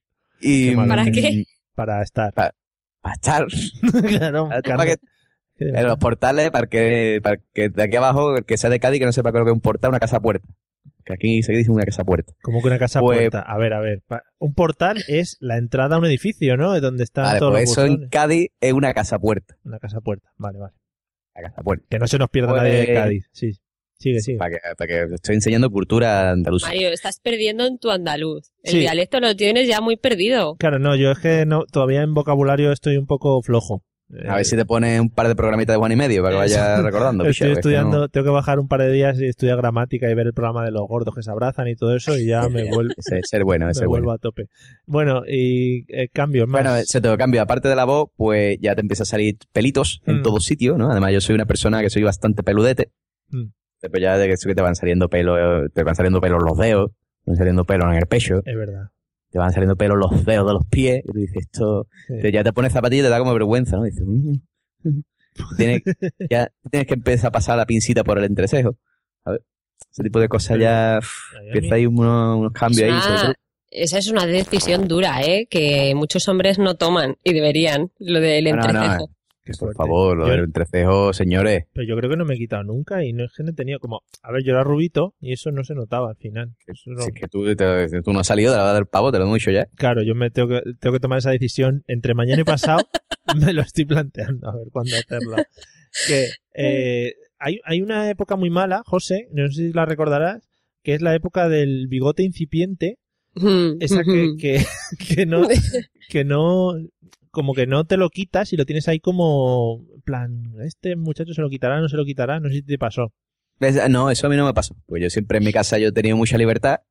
Y, Qué malo. ¿Para qué? Para estar. Para estar Claro, para Carmen. que- en los portales, para que, para que de aquí abajo, el que sea de Cádiz, que no sepa lo que es un portal, una casa puerta. Que aquí se dice una casa puerta. Como que una casa Pues- puerta. A ver, a ver. pa- Un portal es la entrada a un edificio, ¿no? Es donde están Vale, todos pues los eso en buzones. Cádiz es una casa puerta. Una casa puerta. Vale, vale. La casa puerta. Que no se nos pierda Pues- nadie de Cádiz. Sí. Sigue, sigue. Para que, para que estoy enseñando cultura andaluza. Mario, estás perdiendo en tu andaluz. El Sí. dialecto lo tienes ya muy perdido. Claro, no, yo es que no, todavía en vocabulario estoy un poco flojo. A ver si te pones un par de programitas de Juan y medio para que vayas recordando. picha, Estoy porque es que estudiando, no- tengo que bajar un par de días y estudiar gramática y ver el programa de los gordos que se abrazan y todo eso y ya me vuelvo, Ese es ser bueno, me ese es vuelvo bueno. a tope. Bueno, y eh, cambios más. Bueno, se te cambia. Aparte de la voz, pues ya te empieza a salir pelitos en Mm. todos sitios, ¿no? Además, yo soy una persona que soy bastante peludete. Mm. Después ya de que que te van saliendo pelos, te van saliendo pelos en los dedos, te van saliendo pelos en el pecho, Es verdad. te van saliendo pelos en los dedos de los pies, y tú dices, esto, Sí. te- ya te pones zapatillas y te da como vergüenza, ¿no? Dices, "Mm, mm". tienes, ya tienes que empezar a pasar la pincita por el entrecejo, ¿sabes? Ese tipo de cosas ya, uf, Ay, a mí- empieza ahí unos, unos cambios ahí, Ah, sobre todo. Esa es una decisión dura, ¿eh? Que muchos hombres no toman y deberían, lo del No, no, no, entrecejo. Qué Por fuerte. favor, lo Yo- del entrecejo, señores. Pero yo creo que no me he quitado nunca y no es que no he tenido como... A ver, yo era rubito y eso no se notaba al final. Eso no- Si es que tú, te- tú no has salido de la edad del pavo, te lo hemos dicho ya. Claro, yo me tengo que, tengo que tomar esa decisión entre mañana y pasado. Me lo estoy planteando, a ver cuándo hacerlo. Que eh, hay, hay una época muy mala, José, no sé si la recordarás, que es la época del bigote incipiente, esa que, que, que no, que no, como que no te lo quitas y lo tienes ahí como, en plan, este muchacho se lo quitará, no se lo quitará, no sé si te pasó. ¿Ves? No, eso a mí no me pasó. Pues yo siempre en mi casa yo he tenido mucha libertad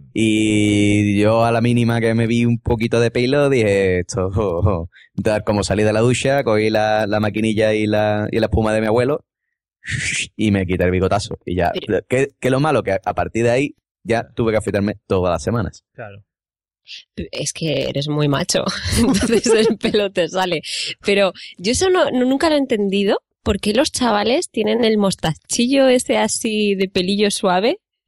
y yo a la mínima que me vi un poquito de pelo dije esto, oh, oh. Entonces, como salí de la ducha, cogí la, la maquinilla y la, y la espuma de mi abuelo y me quité el bigotazo. Y ya, Pero- que, que lo malo que a partir de ahí ya tuve que afeitarme todas las semanas. Claro. Es que eres muy macho, entonces el pelo te sale. Pero yo eso no, no- nunca lo he entendido. ¿Por qué los chavales tienen el mostachillo ese así de pelillo suave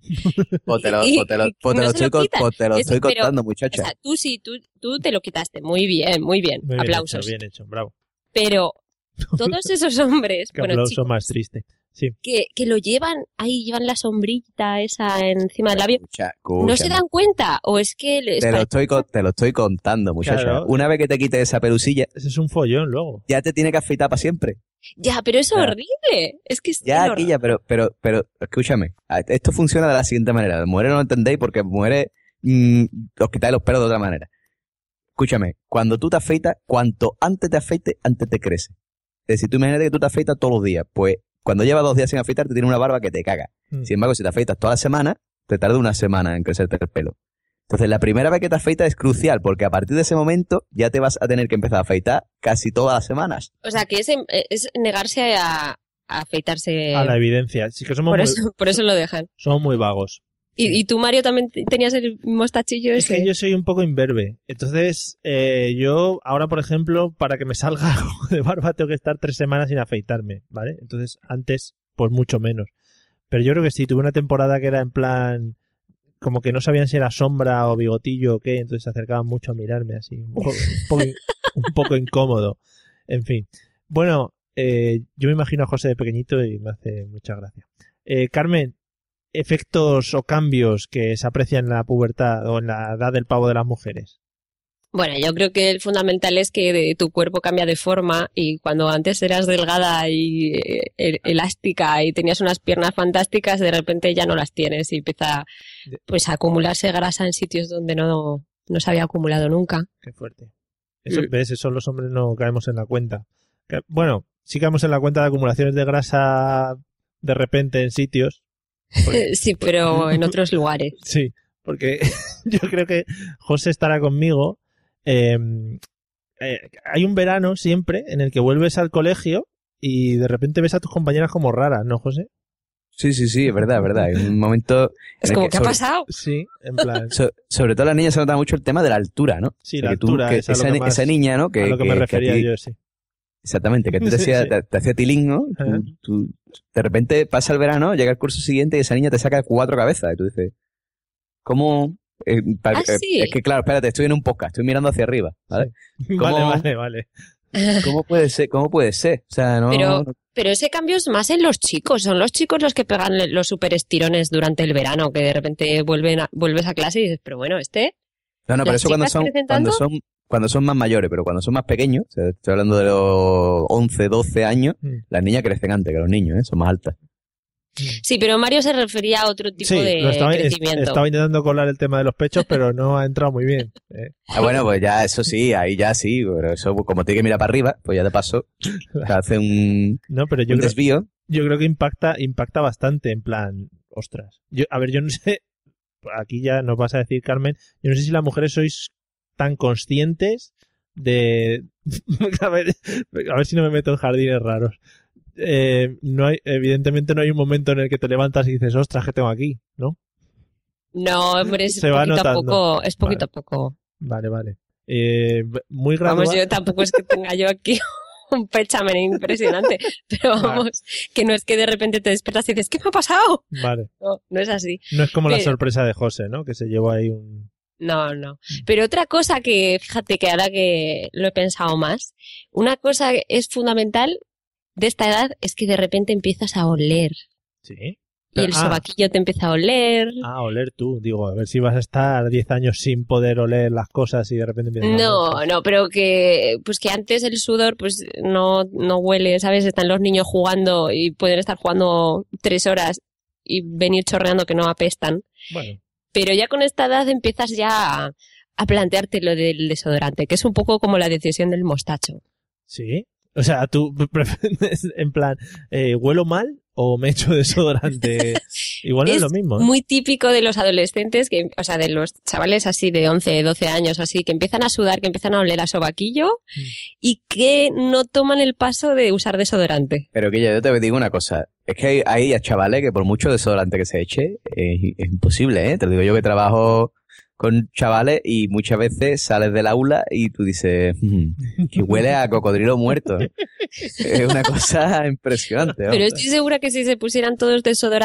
O te lo, Y- o te lo, y o te no lo se estoy, lo con- quitan. o te lo Es- estoy pero- contando, O muchacha. sea, tú sí, tú, tú te lo quitaste. Muy bien, muy bien. Muy bien Aplausos. hecho, bien hecho, bravo. Pero todos esos hombres, Qué bueno, aplauso chicos, más triste. Sí. que, que lo llevan, ahí llevan la sombrita esa encima del labio, Escucha, ¿no se escúchame. dan cuenta? ¿O es que les Te lo, parece- estoy, con- te lo estoy contando, muchacha. Claro. Una vez que te quites esa pelusilla, Ese es un follón luego. ya te tiene que afeitar para siempre. Ya, pero es Ya. horrible. Es que es Ya, el aquí horror. ya, pero, pero, pero, escúchame. a- Esto funciona de la siguiente manera. Las mujeres no lo entendéis porque mujeres mm, os quitáis los pelos de otra manera. Escúchame, cuando tú te afeitas, cuanto antes te afeites, antes te crece. Es decir, tú imagínate que tú te afeitas todos los días. Pues cuando llevas dos días sin afeitar, te tiene una barba que te caga. Mm. Sin embargo, si te afeitas toda la semana, te tarda una semana en crecerte el pelo. Entonces, la primera vez que te afeitas es crucial, porque a partir de ese momento ya te vas a tener que empezar a afeitar casi todas las semanas. O sea, que es, em- es negarse a, a afeitarse. A la evidencia. Sí que somos, por, muy, eso, por eso lo dejan. somos muy vagos. ¿Y, Sí. y tú, Mario, también te- tenías el mostachillo Es ese? que yo soy un poco imberbe. Entonces, eh, yo ahora, por ejemplo, para que me salga algo de barba, tengo que estar tres semanas sin afeitarme, ¿vale? Entonces, antes, pues mucho menos. Pero yo creo que sí, tuve una temporada que era en plan, como que no sabían si era sombra o bigotillo o qué, entonces se acercaban mucho a mirarme así, un poco, un poco, un poco incómodo. En fin. Bueno, eh, yo me imagino a José de pequeñito y me hace mucha gracia. Eh, Carmen, efectos o cambios que se aprecian en la pubertad o en la edad del pavo de las mujeres. Bueno, yo creo que el fundamental es que de- tu cuerpo cambia de forma y cuando antes eras delgada y eh, el- elástica y tenías unas piernas fantásticas, de repente ya no las tienes y empieza pues a acumularse grasa en sitios donde no, no se había acumulado nunca. Qué fuerte. Eso, Mm. ¿ves? Eso los hombres no caemos en la cuenta. Que- Bueno, sí caemos en la cuenta de acumulaciones de grasa de repente en sitios. Porque- Sí, pero en otros lugares. sí, porque yo creo que José estará conmigo. Eh, eh, hay un verano siempre en el que vuelves al colegio y de repente ves a tus compañeras como raras, ¿no, José? Sí, sí, sí, es verdad, es verdad. Hay un momento... Es en el como, que ¿qué ha sobre- pasado? Sí, en plan. So- sobre todo a las niñas se nota mucho el tema de la altura, ¿no? Sí, O sea, la que tú- altura que es a lo esa, que ni- más- esa niña, ¿no? Que, a lo que, que- me que a refería ti- yo, sí. Exactamente, que tú te, Sí, hacías- sí. te, te hacía tilín, ¿no? Tú- Ajá. tú- de repente pasa el verano, llega el curso siguiente y esa niña te saca cuatro cabezas. Y tú dices, ¿cómo? Eh, pa- Ah, eh, sí. Es que claro, espérate, estoy en un podcast, estoy mirando hacia arriba, ¿vale? Vale, ¿Cómo- vale, vale. ¿Cómo puede ser? ¿Cómo puede ser? O sea, no... Pero- Pero ese cambio es más en los chicos. Son los chicos los que pegan los super estirones durante el verano, que de repente vuelven a- vuelves a clase y dices, pero bueno, este... No, no, pero ¿Las eso cuando chicas son, crecen cuando tanto? son, cuando son más mayores, pero cuando son más pequeños, o sea, estoy hablando de los once, doce años, Mm. las niñas crecen antes que los niños, ¿eh? Son más altas. Sí, pero Mario se refería a otro tipo Sí, de lo estaba, es- crecimiento. estaba intentando colar el tema de los pechos, pero no ha entrado muy bien. ¿eh? Ah, bueno, pues ya, eso sí, ahí ya sí, pero eso, como tiene que mirar para arriba, pues ya de paso, te hace un, No, pero yo un creo, desvío. yo creo que impacta, impacta bastante, en plan, ostras. Yo, a ver, yo no sé, aquí ya nos vas a decir, Carmen, yo no sé si las mujeres sois tan conscientes de... a, ver, a ver si no me meto en jardines raros. Eh, no hay, evidentemente no hay un momento en el que te levantas y dices, ostras, ¿qué tengo aquí? ¿No? No, hombre, es Se va poquito a notando. poco. Es poquito Vale. a poco. Vale, vale. Eh, muy gradual. Vamos, yo tampoco es que tenga yo aquí un pechamen impresionante, pero vamos, que no es que de repente te despiertas y dices, ¿qué me ha pasado? Vale. No, no es así. No es como la Pero- sorpresa de José, ¿no? Que se llevó ahí un... No, no. Pero otra cosa que, fíjate que ahora que lo he pensado más, una cosa que es fundamental de esta edad es que de repente empiezas a oler. Sí. Y el Ah. sobaquillo te empieza a oler. Ah, oler tú. Digo, a ver si vas a estar diez años sin poder oler las cosas y de repente empiezas a No, oler. no, pero que pues que antes el sudor pues no, no huele, ¿sabes? Están los niños jugando y pueden estar jugando tres horas y venir chorreando que no apestan. Bueno, Pero ya con esta edad empiezas ya a, a plantearte lo del desodorante, que es un poco como la decisión del mostacho. sí. O sea, tú prefieres, en plan, eh, ¿huelo mal o me echo desodorante? Igual no es Es lo mismo. ¿eh? Muy típico de los adolescentes, que, o sea, de los chavales así de once, doce años, así, que empiezan a sudar, que empiezan a oler a sobaquillo Mm. y que no toman el paso de usar desodorante. Pero que yo te digo una cosa, es que hay, hay a chavales que por mucho desodorante que se eche, es, es imposible, ¿eh? Te lo digo yo que trabajo con chavales y muchas veces sales del aula y tú dices, "Mm, que huele a cocodrilo muerto". Es una cosa impresionante. ¿no? Pero estoy segura que si se pusieran todos desodorante,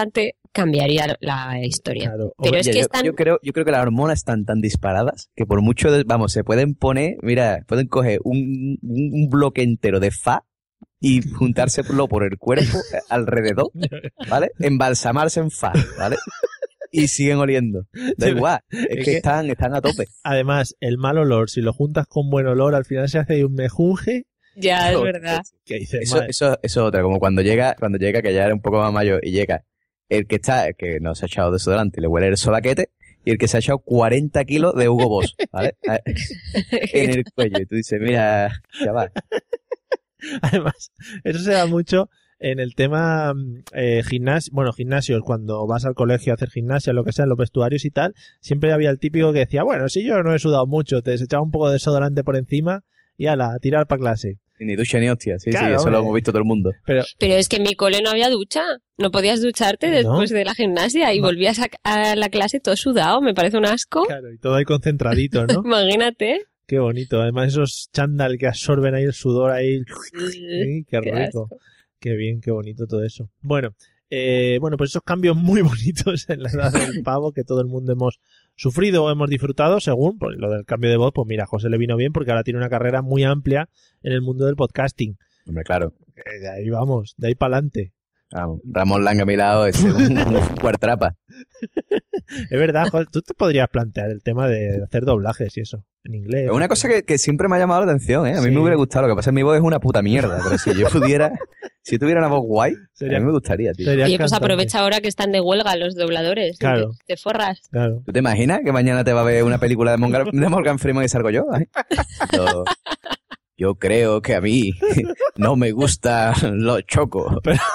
cambiaría la historia. Claro. Pero Oye, es que yo, están... yo creo, yo creo que las hormonas están tan disparadas que por mucho, de- vamos, se pueden poner, mira, pueden coger un, un, un bloque entero de fa y juntárselo por el cuerpo alrededor, ¿vale? Embalsamarse en fa, ¿vale? Y siguen oliendo. Da igual, es, Es que, que- están, están a tope. Además, el mal olor, si lo juntas con buen olor, al final se hace ahí un mejunje Ya, es verdad. que dices, Eso, madre, eso, eso es otra, como cuando llega, cuando llega, que ya era un poco más mayor, y llega el que está, el que no se ha echado desodorante y le huele el sobaquete, y el que se ha echado cuarenta kilos de Hugo Boss, ¿vale? En el cuello. Y tú dices, mira, chaval. Además, eso se da mucho en el tema eh, gimnasio, bueno, gimnasios, cuando vas al colegio a hacer gimnasia, lo que sea, en los vestuarios y tal, siempre había el típico que decía, bueno, si yo no he sudado mucho, te echaba un poco de desodorante por encima y ala, a tirar para clase. Ni ducha ni hostia, sí, Claro, sí, eso hombre. lo hemos visto todo el mundo. Pero, Pero es que en mi cole no había ducha. No podías ducharte ¿No? después de la gimnasia y Ma- volvías a, a la clase todo sudado. Me parece un asco. claro, y todo ahí concentradito, ¿no? Imagínate. Qué bonito. Además, esos chándal que absorben ahí el sudor ahí. Sí, qué Qué rico. asco. Qué bien, qué bonito todo eso. Bueno, eh, bueno, pues esos cambios muy bonitos en la edad del pavo que todo el mundo hemos sufrido o hemos disfrutado, según pues, lo del cambio de voz, pues mira, a José le vino bien porque ahora tiene una carrera muy amplia en el mundo del podcasting. Hombre, claro. Eh, De ahí vamos, de ahí para adelante. Vamos, Ramón Langa a mi lado es un, un cuartrapa. Es verdad, José, tú te podrías plantear el tema de hacer doblajes y eso, en inglés. Es una cosa que, que siempre me ha llamado la atención, ¿eh? A mí Sí. me hubiera gustado. Lo que pasa es que mi voz es una puta mierda, pero si yo pudiera, si tuviera una voz guay, Sería- a mí me gustaría, tío. Serías Oye, pues cantante. aprovecha ahora que están de huelga los dobladores. Claro. Te, te forras. Claro. ¿Tú te imaginas que mañana te va a ver una película de Morgan, de Morgan Freeman y salgo yo? ¿eh? Yo, yo creo que a mí no me gustan los chocos.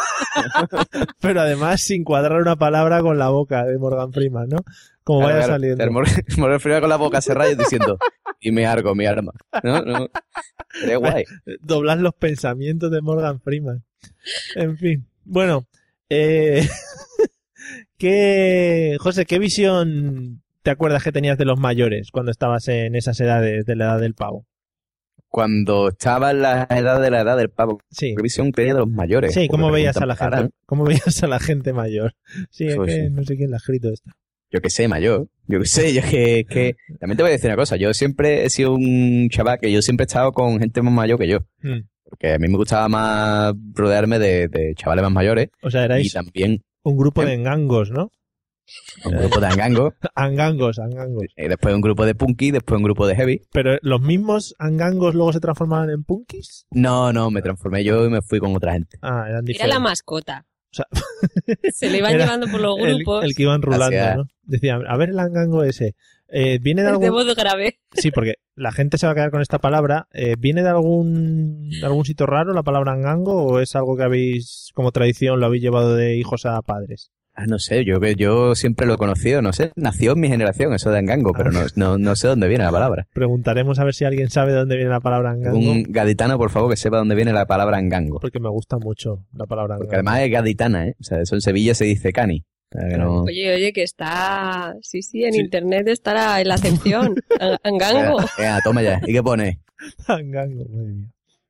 Pero además sin cuadrar una palabra con la boca de Morgan Freeman, ¿no? Como Claro, vaya claro. saliendo. El Morgan, Morgan Freeman con la boca cerrada y diciendo, y me argo mi arma. ¿No? ¿No? Sería guay. Doblar los pensamientos de Morgan Freeman. En fin. Bueno, eh, ¿qué, José, qué visión te acuerdas que tenías de los mayores cuando estabas en esas edades de la edad del pavo? Cuando estaba en la edad de la edad del pavo, Sí. ¿qué visión tenía de los mayores? Sí, ¿cómo Porque veías a la preguntan, gente? ¿Cómo veías a la gente mayor? Sí, es Pues que sí. no sé quién la ha escrito esto. Yo que sé, mayor. Yo que sé, yo que, que... También te voy a decir una cosa. Yo siempre he sido un chaval que yo siempre he estado con gente más mayor que yo. Hmm. Porque a mí me gustaba más rodearme de, de chavales más mayores. O sea, Y erais también un grupo de engangos, ¿no? un grupo de angangos. Angangos, angangos. Y después un grupo de punky, después un grupo de heavy. Pero los mismos angangos luego se transformaban en punkis. No, no, me transformé yo y me fui con otra gente. Ah, eran Era diferentes. la mascota. O sea, Se le iban Era llevando por los el, grupos. el que iban rulando, Gracias. ¿no? Decían, a ver el angango ese. Eh, ¿Viene de El de algún...? voz grave. Sí, porque la gente se va a quedar con esta palabra. Eh, ¿Viene de algún, de algún sitio raro la palabra angango o es algo que habéis, como tradición, lo habéis llevado de hijos a padres? Ah, no sé, yo que yo siempre lo he conocido, no sé. Nació en mi generación eso de angango, pero no, no, no sé dónde viene la palabra. Preguntaremos a ver si alguien sabe de dónde viene la palabra angango. Un gaditano, por favor, que sepa dónde viene la palabra angango. Porque me gusta mucho la palabra Porque angango. además es gaditana, ¿eh? O sea, eso en Sevilla se dice cani. O sea, que no... Oye, oye, que está... Sí, sí, en Sí. internet estará en la acepción. An- Angango. Venga, venga, toma ya. ¿Y qué pone? Angango, madre mía.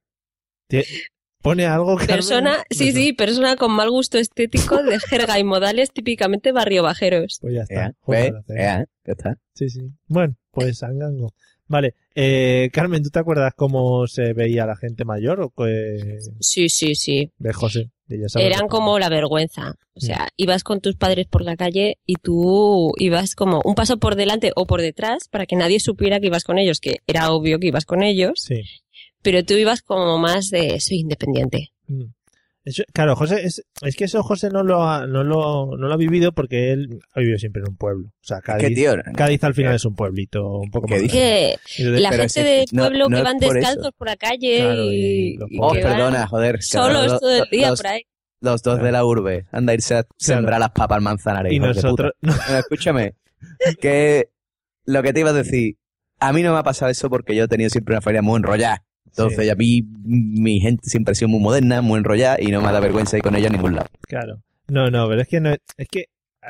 Tie- ¿Pone algo, Carmen? Persona, sí, sí, persona con mal gusto estético, de jerga y modales típicamente barrio bajeros. Pues ya está. Ea, Joder, ¿ves? hace- Ea, ya está. Sí, sí. Bueno, pues angango. Vale. Eh, Carmen, ¿tú te acuerdas cómo se veía la gente mayor o que... Sí, sí, sí. de José? De ya sabes Eran de- como la vergüenza. O sea, ibas con tus padres por la calle y tú ibas como un paso por delante o por detrás para que nadie supiera que ibas con ellos, que era obvio que ibas con ellos, Sí. pero tú ibas como más de soy independiente. Mm. Eso- claro, José, es, es que eso José no lo, ha, no, lo, no lo ha vivido porque él ha vivido siempre en un pueblo. O sea, ¿Qué Cádiz, tío? Cádiz al final ¿Qué? es un pueblito un poco ¿Qué más dices? grande. Que Entonces, la pero gente si- de no- pueblo no que es van por descalzos eso. por la calle Claro, y, y los y Oh, que van perdona, joder. solos Los- todo el día los, por ahí. los dos de la urbe. Anda a irse a sembrar las papas al manzanares. y hijos de nosotros... puta. Bueno, escúchame, que lo que te iba a decir, a mí no me ha pasado eso porque yo he tenido siempre una familia muy enrollada. Entonces, Sí. a mí, mi gente siempre ha sido muy moderna, muy enrollada y no me da vergüenza ir con ella a ningún lado. Claro. No, no, pero es que no es que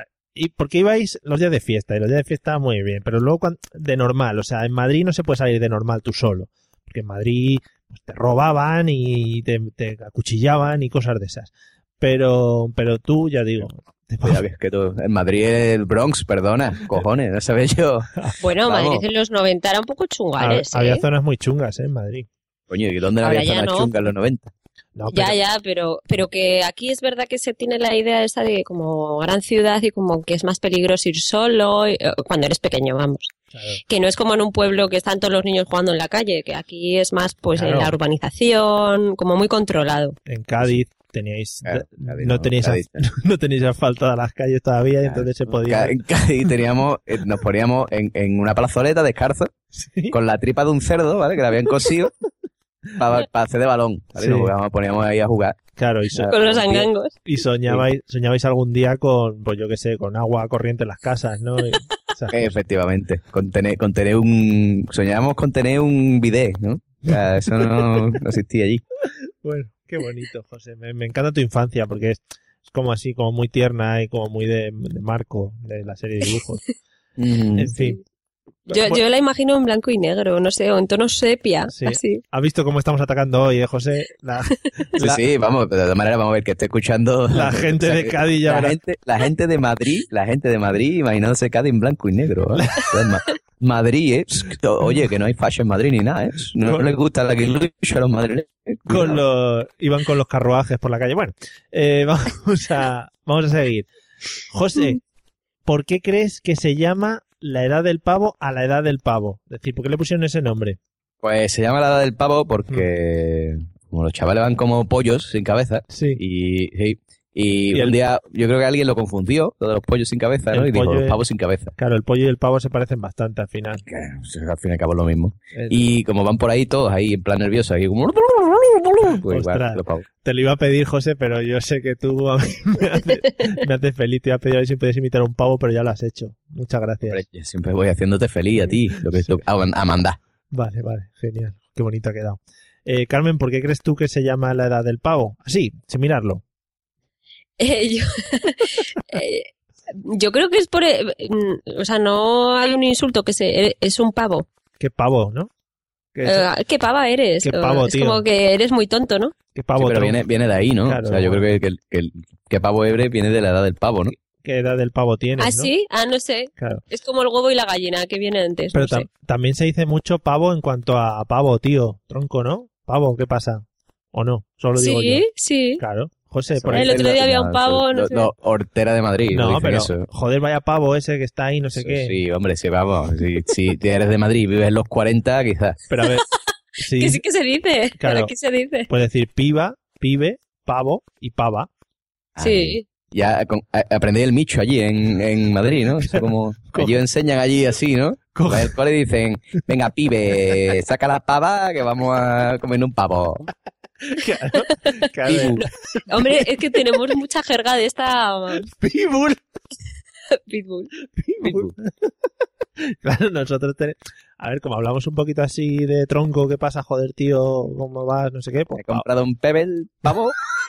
y porque ibais los días de fiesta y los días de fiesta muy bien, pero luego cuan- de normal, o sea, en Madrid no se puede salir de normal tú solo, porque en Madrid pues, te robaban y te, te acuchillaban y cosas de esas. Pero pero tú ya digo, Cuidado, que es que tú, en Madrid el Bronx, perdona, cojones, no sabía yo. Bueno, Vamos. Madrid en los noventa era un poco chungales, Había ¿eh? zonas muy chungas, ¿eh? En Madrid. Coño, ¿y dónde no Ahora había ya zonas no. chungas en los noventa? No, Ya, pero- ya, pero, pero que aquí es verdad que se tiene la idea esa de como gran ciudad y como que es más peligroso ir solo, eh, cuando eres pequeño, vamos. Claro. Que no es como en un pueblo que están todos los niños jugando en la calle, que aquí es más pues Claro. en la urbanización, como muy controlado. En Cádiz teníais... Claro, Cádiz no, no, teníais Cádiz. no teníais asfaltadas las calles todavía y entonces se podía... Ca- En Cádiz teníamos, eh, nos poníamos en, en una plazoleta descalzos, Sí. con la tripa de un cerdo, ¿vale? Que la habían cosido para hacer de balón, ¿vale? Sí. Nos jugábamos- poníamos ahí a jugar. Claro, y, so- Claro. Con los bien. angangos. y soñabais, soñabais algún día con, pues yo qué sé, con agua corriente en las casas, ¿no? Y esas cosas. Efectivamente, con tener, con tener un... Soñábamos con tener un bidet, ¿no? O sea, eso no, no existía allí. Bueno, qué bonito, José. Me, me encanta tu infancia porque es, es como así, como muy tierna y como muy de, de Marco, de la serie de dibujos. Mm. En fin. Yo, Bueno, yo la imagino en blanco y negro, no sé, o en tono sepia, Sí. así. ¿has visto cómo estamos atacando hoy, eh, José? La, Sí, la- sí, vamos, de todas maneras vamos a ver que esté escuchando... la gente O sea, de Cádiz ya la verá. gente, la gente de Madrid, la gente de Madrid imaginándose Cádiz en blanco y negro. ¿vale? O sea, Ma- Madrid es, oye, que no hay fashion en Madrid ni nada, ¿eh? No, no les gusta la que lucha a los madrileños. Con los, iban con los carruajes por la calle. Bueno, eh, vamos a, vamos a seguir. José, ¿por qué crees que se llama la edad del pavo a la edad del pavo? Es decir, ¿por qué le pusieron ese nombre? Pues se llama la edad del pavo porque como los chavales van como pollos sin cabeza Sí. y, sí, y, Y un el- día yo creo que alguien lo confundió, lo de los pollos sin cabeza, ¿no? El Y dijo, pollo los es- pavos sin cabeza. Claro, el pollo y el pavo se parecen bastante al final. Que, pues, al fin y al cabo es lo mismo. Eh, Y como van por ahí todos ahí en plan nervioso, ahí como... Pues igual, Ostras. los pavos. Te lo iba a pedir, José, pero yo sé que tú a mí me haces me hace feliz. Te iba a pedir a ver si puedes imitar un pavo, pero ya lo has hecho. Muchas gracias. Hombre, yo siempre voy haciéndote feliz a ti, lo que tú, a, a mandar. Vale, vale, genial. Qué bonito ha quedado. Eh, Carmen, ¿por qué crees tú que se llama la edad del pavo? Así, sin mirarlo. Eh, yo, eh, yo creo que es por... eh, mm, o sea, no hay un insulto que se... Es un pavo. Qué pavo, ¿no? Qué, Eh, ¿Qué pava eres? Qué pavo, es tío. como que eres muy tonto, ¿no? qué Sí, pavo, pero tronco. viene, viene de ahí, ¿no? Claro. O sea, yo creo que, que, el- que, el- que pavo hebre viene de la edad del pavo, ¿no? ¿Qué edad del pavo tienes, ¿Ah, no? sí? Ah, no sé. Claro. Es como el huevo y la gallina que viene antes, Pero no sé. tam- también se dice mucho pavo en cuanto a pavo, tío. Tronco, ¿no? Pavo, ¿qué pasa? ¿O no? Solo digo yo. Sí, sí. Claro. José, por El ahí. otro día había un pavo, no lo- sé. lo- Hortera de Madrid, No, dicen pero eso. joder, vaya pavo ese que está ahí, no sé Sí, qué. Sí, hombre, sí, vamos. Si, si eres de Madrid y vives en los cuarenta, quizás. Pero a ver, sí, Que sí que se dice. Claro. Aquí se dice. puedes decir piba, pibe, pavo y pava. Sí. Ya con- a- aprendí el micho allí en, en Madrid, ¿no? Eso como ellos enseñan allí así, ¿no? Coge- Vas al cole y dicen, venga, pibe, saca la pava que vamos a comer un pavo. Claro, claro. Pibu. Hombre, es que tenemos mucha jerga de esta um, Pibul. pitbull. Pibul. Claro, nosotros tenemos... A ver, como hablamos un poquito así de tronco, ¿qué pasa, joder, tío? ¿Cómo vas? No sé qué. Pues, He comprado un pebble, pavo.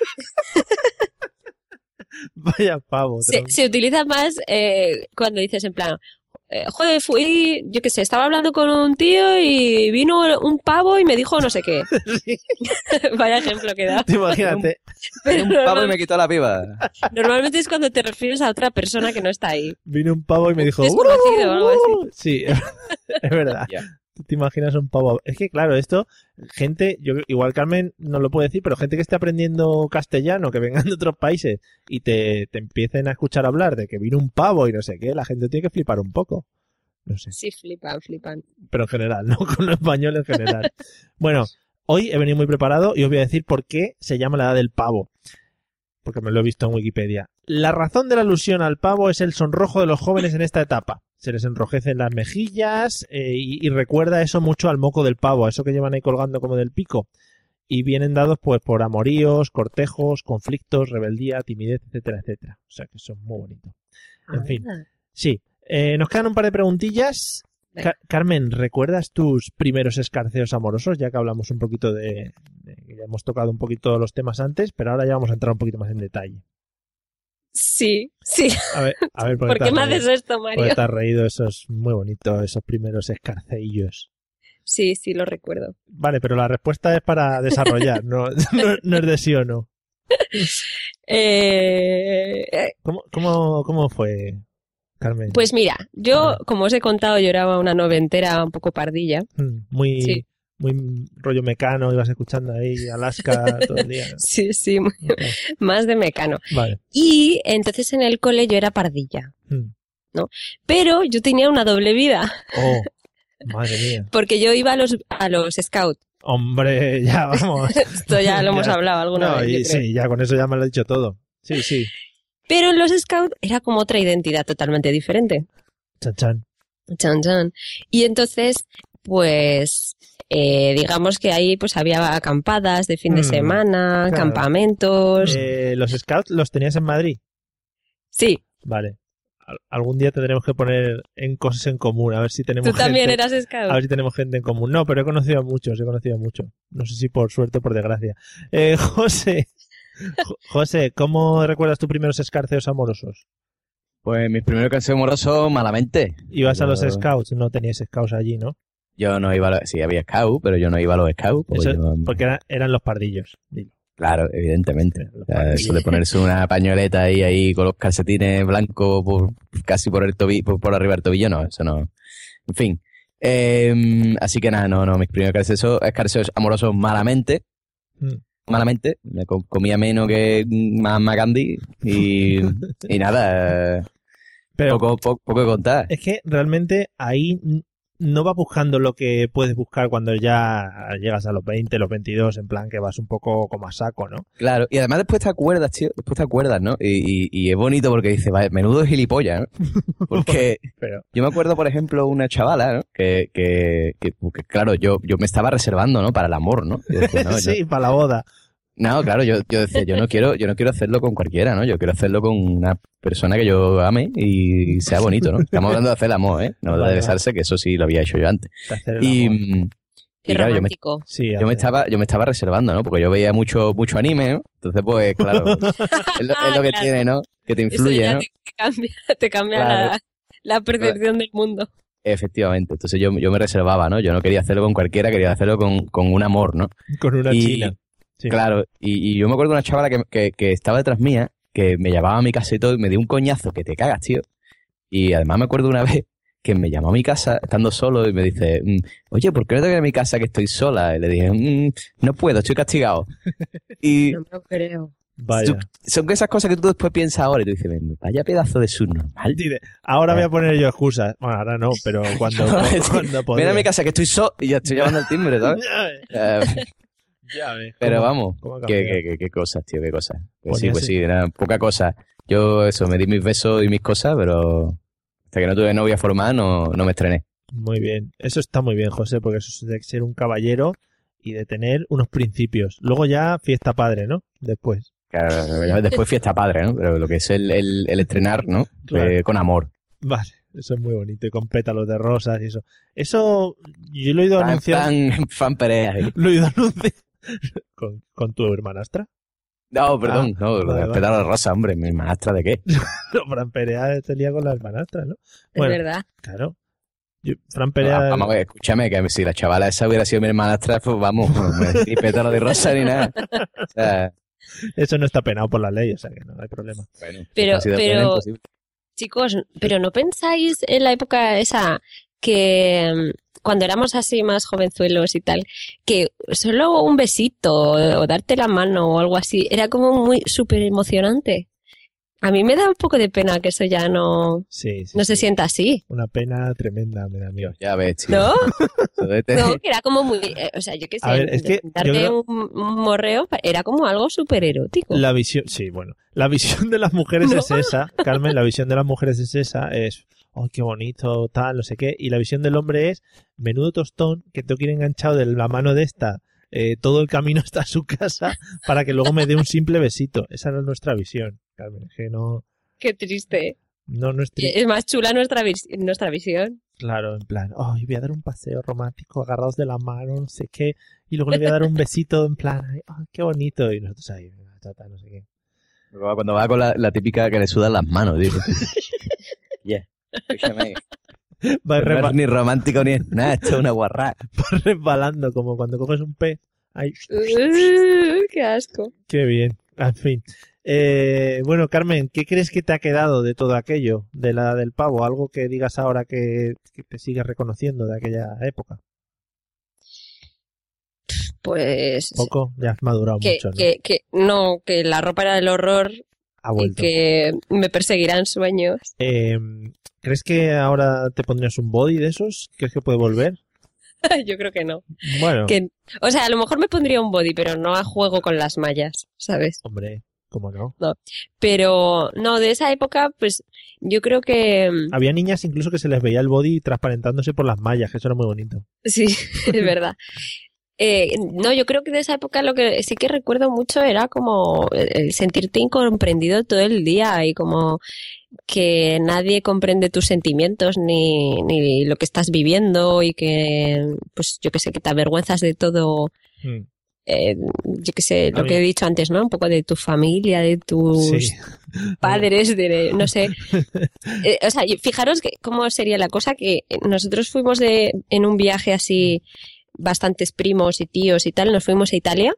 vaya pavo, Se, tronco. se utiliza más eh, cuando dices en plan, eh, joder, fui, yo qué sé, estaba hablando con un tío y vino un pavo y me dijo no sé qué. Sí. Vaya ejemplo que da. Te Imagínate. Pero un pavo y normal- me quitó la piba. normalmente es cuando te refieres a otra persona que no está ahí. Vino un pavo y me dijo... Desconocido o algo así. Sí, es verdad. Ya. Tú te imaginas un pavo. Es que, claro, esto, gente, yo igual Carmen no lo puede decir, pero gente que esté aprendiendo castellano, que vengan de otros países y te, te empiecen a escuchar hablar de que vino un pavo y no sé qué, la gente tiene que flipar un poco. No sé, Sí, flipan, flipan. pero en general, no con lo español en general. Bueno, hoy he venido muy preparado y os voy a decir por qué se llama la edad del pavo. Porque me lo he visto en Wikipedia. La razón de la alusión al pavo es el sonrojo de los jóvenes en esta etapa. Se les enrojecen las mejillas eh, y, y recuerda eso mucho al moco del pavo, a eso que llevan ahí colgando como del pico. Y vienen dados pues por amoríos, cortejos, conflictos, rebeldía, timidez, etcétera, etcétera. O sea que son muy bonitos. En fin, Ah. sí. Eh, nos quedan un par de preguntillas. Venga. Ca- Carmen, ¿recuerdas tus primeros escarceos amorosos? Ya que hablamos un poquito de, de- Ya hemos tocado un poquito los temas antes, pero ahora ya vamos a entrar un poquito más en detalle. Sí, sí. A ver, a ver, ¿Por qué me haces reído? esto, ¿Por qué Mario? te has reído? Eso es muy bonito, esos primeros escarceillos. Sí, sí, lo recuerdo. Vale, pero la respuesta es para desarrollar, no, no, no es de sí o no. Eh, ¿Cómo, cómo, cómo fue, Carmen? pues mira, yo, como os he contado, yo era una noventera un poco pardilla. Mm, Muy, Sí. muy rollo Mecano, ibas escuchando ahí Alaska todo el día. Sí, sí, muy- Ok, más de Mecano. Vale. Y entonces en el cole yo era pardilla. Mm. Pero yo tenía una doble vida, Oh, madre mía. porque yo iba a los, a los scouts. Hombre, ya vamos. Esto ya lo hemos Ya. hablado alguna No, vez. y yo creo. sí, ya con eso ya me lo he dicho todo. Sí, sí. Pero en los scouts era como otra identidad totalmente diferente. Chan, chan. Chan, chan. Y entonces, pues, eh, digamos que ahí pues había acampadas de fin de Mm, semana, claro. campamentos. Eh, ¿Los scouts los tenías en Madrid? Sí, Vale. Al- Algún día tendremos que poner en cosas en común, a ver si tenemos tú también gente, eras scout. a ver si tenemos gente en común. No, pero he conocido a muchos, he conocido a muchos. No sé si por suerte o por desgracia. Eh, José, Jo- José, ¿cómo recuerdas tus primeros escarceos amorosos? Pues mis primeros canciones amorosos, malamente. ¿Ibas a los Yo- scouts? No tenías scouts allí, ¿no? Yo no iba a los... Sí, había scout, pero yo no iba a los scouts. porque Eso- yo- porque era- eran los pardillos. Dilo. Claro, evidentemente. Los O sea, pardillos. eso de ponerse una pañoleta ahí, ahí con los calcetines blancos por, casi por el tobillo, por, por arriba del tobillo, no, eso no. En fin. Eh, así que nada, no, no, mis primeros escarceos, escarceos amorosos malamente. Mm. Malamente. Me co- comía menos que Mahatma Gandhi y, y nada, eh, Pero poco, poco, poco que contar. es que realmente ahí n- no vas buscando lo que puedes buscar cuando ya llegas a los veinte, los veintidós, en plan que vas un poco como a saco, ¿no? Claro, y además después te acuerdas, tío, después te acuerdas, ¿no? Y, y, y es bonito porque dices, vaya, menudo gilipollas, ¿no? Porque Pero yo me acuerdo, por ejemplo, una chavala, ¿no? Que, que, que, que, claro, yo, yo me estaba reservando, ¿no? Para el amor, ¿no? Yo decía, no, yo- sí, para la boda. no, claro, yo, yo decía, yo no quiero, yo no quiero hacerlo con cualquiera, ¿no? Yo quiero hacerlo con una persona que yo ame y sea bonito, ¿no? Estamos hablando de hacer el amor, ¿eh? No Vale, de besarse, que eso sí lo había hecho yo antes. de hacer el Y, amor. mm, Qué y claro, yo me, romántico. Sí, yo me hacer- estaba, yo me estaba reservando, ¿no? Porque yo veía mucho, mucho anime, ¿no? Entonces, pues, claro, es lo, es lo que Claro. tiene, ¿no? Que te Eso influye, ya ¿no? te, te cambia, te cambia Claro. la, la percepción del mundo. Efectivamente. Entonces yo, yo me reservaba, ¿no? Yo no quería hacerlo con cualquiera, quería hacerlo con, con un amor, ¿no? con una y- china. Sí. Claro, y, y yo me acuerdo de una chavala que, que, que estaba detrás mía, que me llamaba a mi casa y todo, y me dio un coñazo que te cagas, tío. Y además me acuerdo una vez que me llamó a mi casa estando solo y me dice, mm, oye, ¿por qué no te vienes a mi casa que estoy sola? Y le dije, "Mm, no puedo, estoy castigado. Y No me lo creo. Vaya. tú- son esas cosas que tú después piensas ahora y tú dices, vaya pedazo de subnormal. Dice, ahora voy a poner yo excusas. Bueno, ahora no, pero cuando, cuando Ven podía. a mi casa que estoy solo y ya estoy llamando al timbre, ¿sabes? Ya ves, Eh, ya ves. Pero cómo- vamos, cómo ha qué, cambiado. qué, qué, qué cosas, tío, qué cosas. Pues Pues sí, ya pues sí. sí, era poca cosa. Yo, eso, me di mis besos y mis cosas, pero hasta que no tuve novia formada no, no me estrené. Muy bien. Eso está muy bien, José, porque eso es de ser un caballero y de tener unos principios. Luego ya fiesta padre, ¿no? Después. Claro, ya después fiesta padre, ¿no? Pero lo que es el, el, el estrenar, ¿no? Claro. Eh, con amor. Vale, eso es muy bonito. Y con pétalos de rosas y eso. Eso yo lo he ido Fan, anunciando. fan, fan Perea ahí. Lo he ido anunciando. ¿Con, con tu hermanastra? No, perdón, Ah, no, vale, vale. respetar a la rosa, hombre, mi maestra de qué. No, Fran Perea se lía con la hermanastra, ¿no? Es Bueno, verdad. claro. Yo- Fran Perea. Vamos a ver, escúchame, que si la chavala esa hubiera sido mi hermanastra, pues vamos, ni pétalo de rosa ni nada. O sea, Eso no está penado por la ley, o sea que no hay problema. bueno, Pero- así de pero- plena imposible. Chicos, pero ¿no pensáis en la época esa que mm, cuando éramos así más jovenzuelos y tal, que solo un besito o, o darte la mano o algo así era como muy súper emocionante? A mí me da un poco de pena que eso ya no, Sí, sí. no se sí. sienta así, Una pena tremenda, me da miedo. Ya ves, tío. ¿no? Eso de tener- No, que era como muy, eh, o sea, yo qué sé, A ver, es que yo darte creo- un, un morreo era como algo súper erótico. La visión, sí, bueno, la visión de las mujeres No. es esa, Carmen, la visión de las mujeres es esa, es, oh, qué bonito, tal, no sé qué, y la visión del hombre es, menudo tostón, que tengo que ir enganchado de la mano de esta, eh, todo el camino hasta su casa, para que luego me dé un simple besito. Esa era nuestra visión, Carmen, que no, Qué triste. no, no es tri- Es más chula nuestra, vis- nuestra visión. claro, en plan, oh, voy a dar un paseo romántico, agarrados de la mano, no sé qué, y luego le voy a dar un besito, en plan, ay, oh, qué bonito, y nosotros ahí, chata, no sé qué. Cuando va con la, la típica que le sudan las manos, tío. Yeah. Escúchame. Va, No resba- es ni romántico ni es nada, esto es una guarrada. va resbalando, como cuando coges un pez. Ay, Uh, ¡Qué asco! qué bien. En fin. Eh, bueno, Carmen, ¿qué crees que te ha quedado de todo aquello, de la del pavo? Algo que digas ahora que, que te sigues reconociendo de aquella época. Pues Poco, ya has madurado que, mucho, ¿no? que, que no, que la ropa era del horror Ha y vuelto. que me perseguirán sueños. Eh, ¿Crees que ahora te pondrías un body de esos? ¿Crees que puede volver? Yo creo que no. Bueno, Que, o sea, a lo mejor me pondría un body, pero no a juego con las mallas, ¿sabes? hombre, ¿cómo no? Pero no, de esa época, pues yo creo que Había niñas incluso que se les veía el body transparentándose por las mallas, que eso era muy bonito. sí, es verdad. Eh, no, yo creo que de esa época lo que sí que recuerdo mucho era como el el sentirte incomprendido todo el día y como que nadie comprende tus sentimientos ni, ni lo que estás viviendo y que, pues yo que sé, que te avergüenzas de todo, Mm, eh, yo que sé, A lo mí- que he dicho antes, ¿no? Un poco de tu familia, de tus Sí. padres, de, no sé. Eh, o sea, y fijaros que, cómo sería la cosa que nosotros fuimos de, en un viaje así, bastantes primos y tíos y tal, nos fuimos a Italia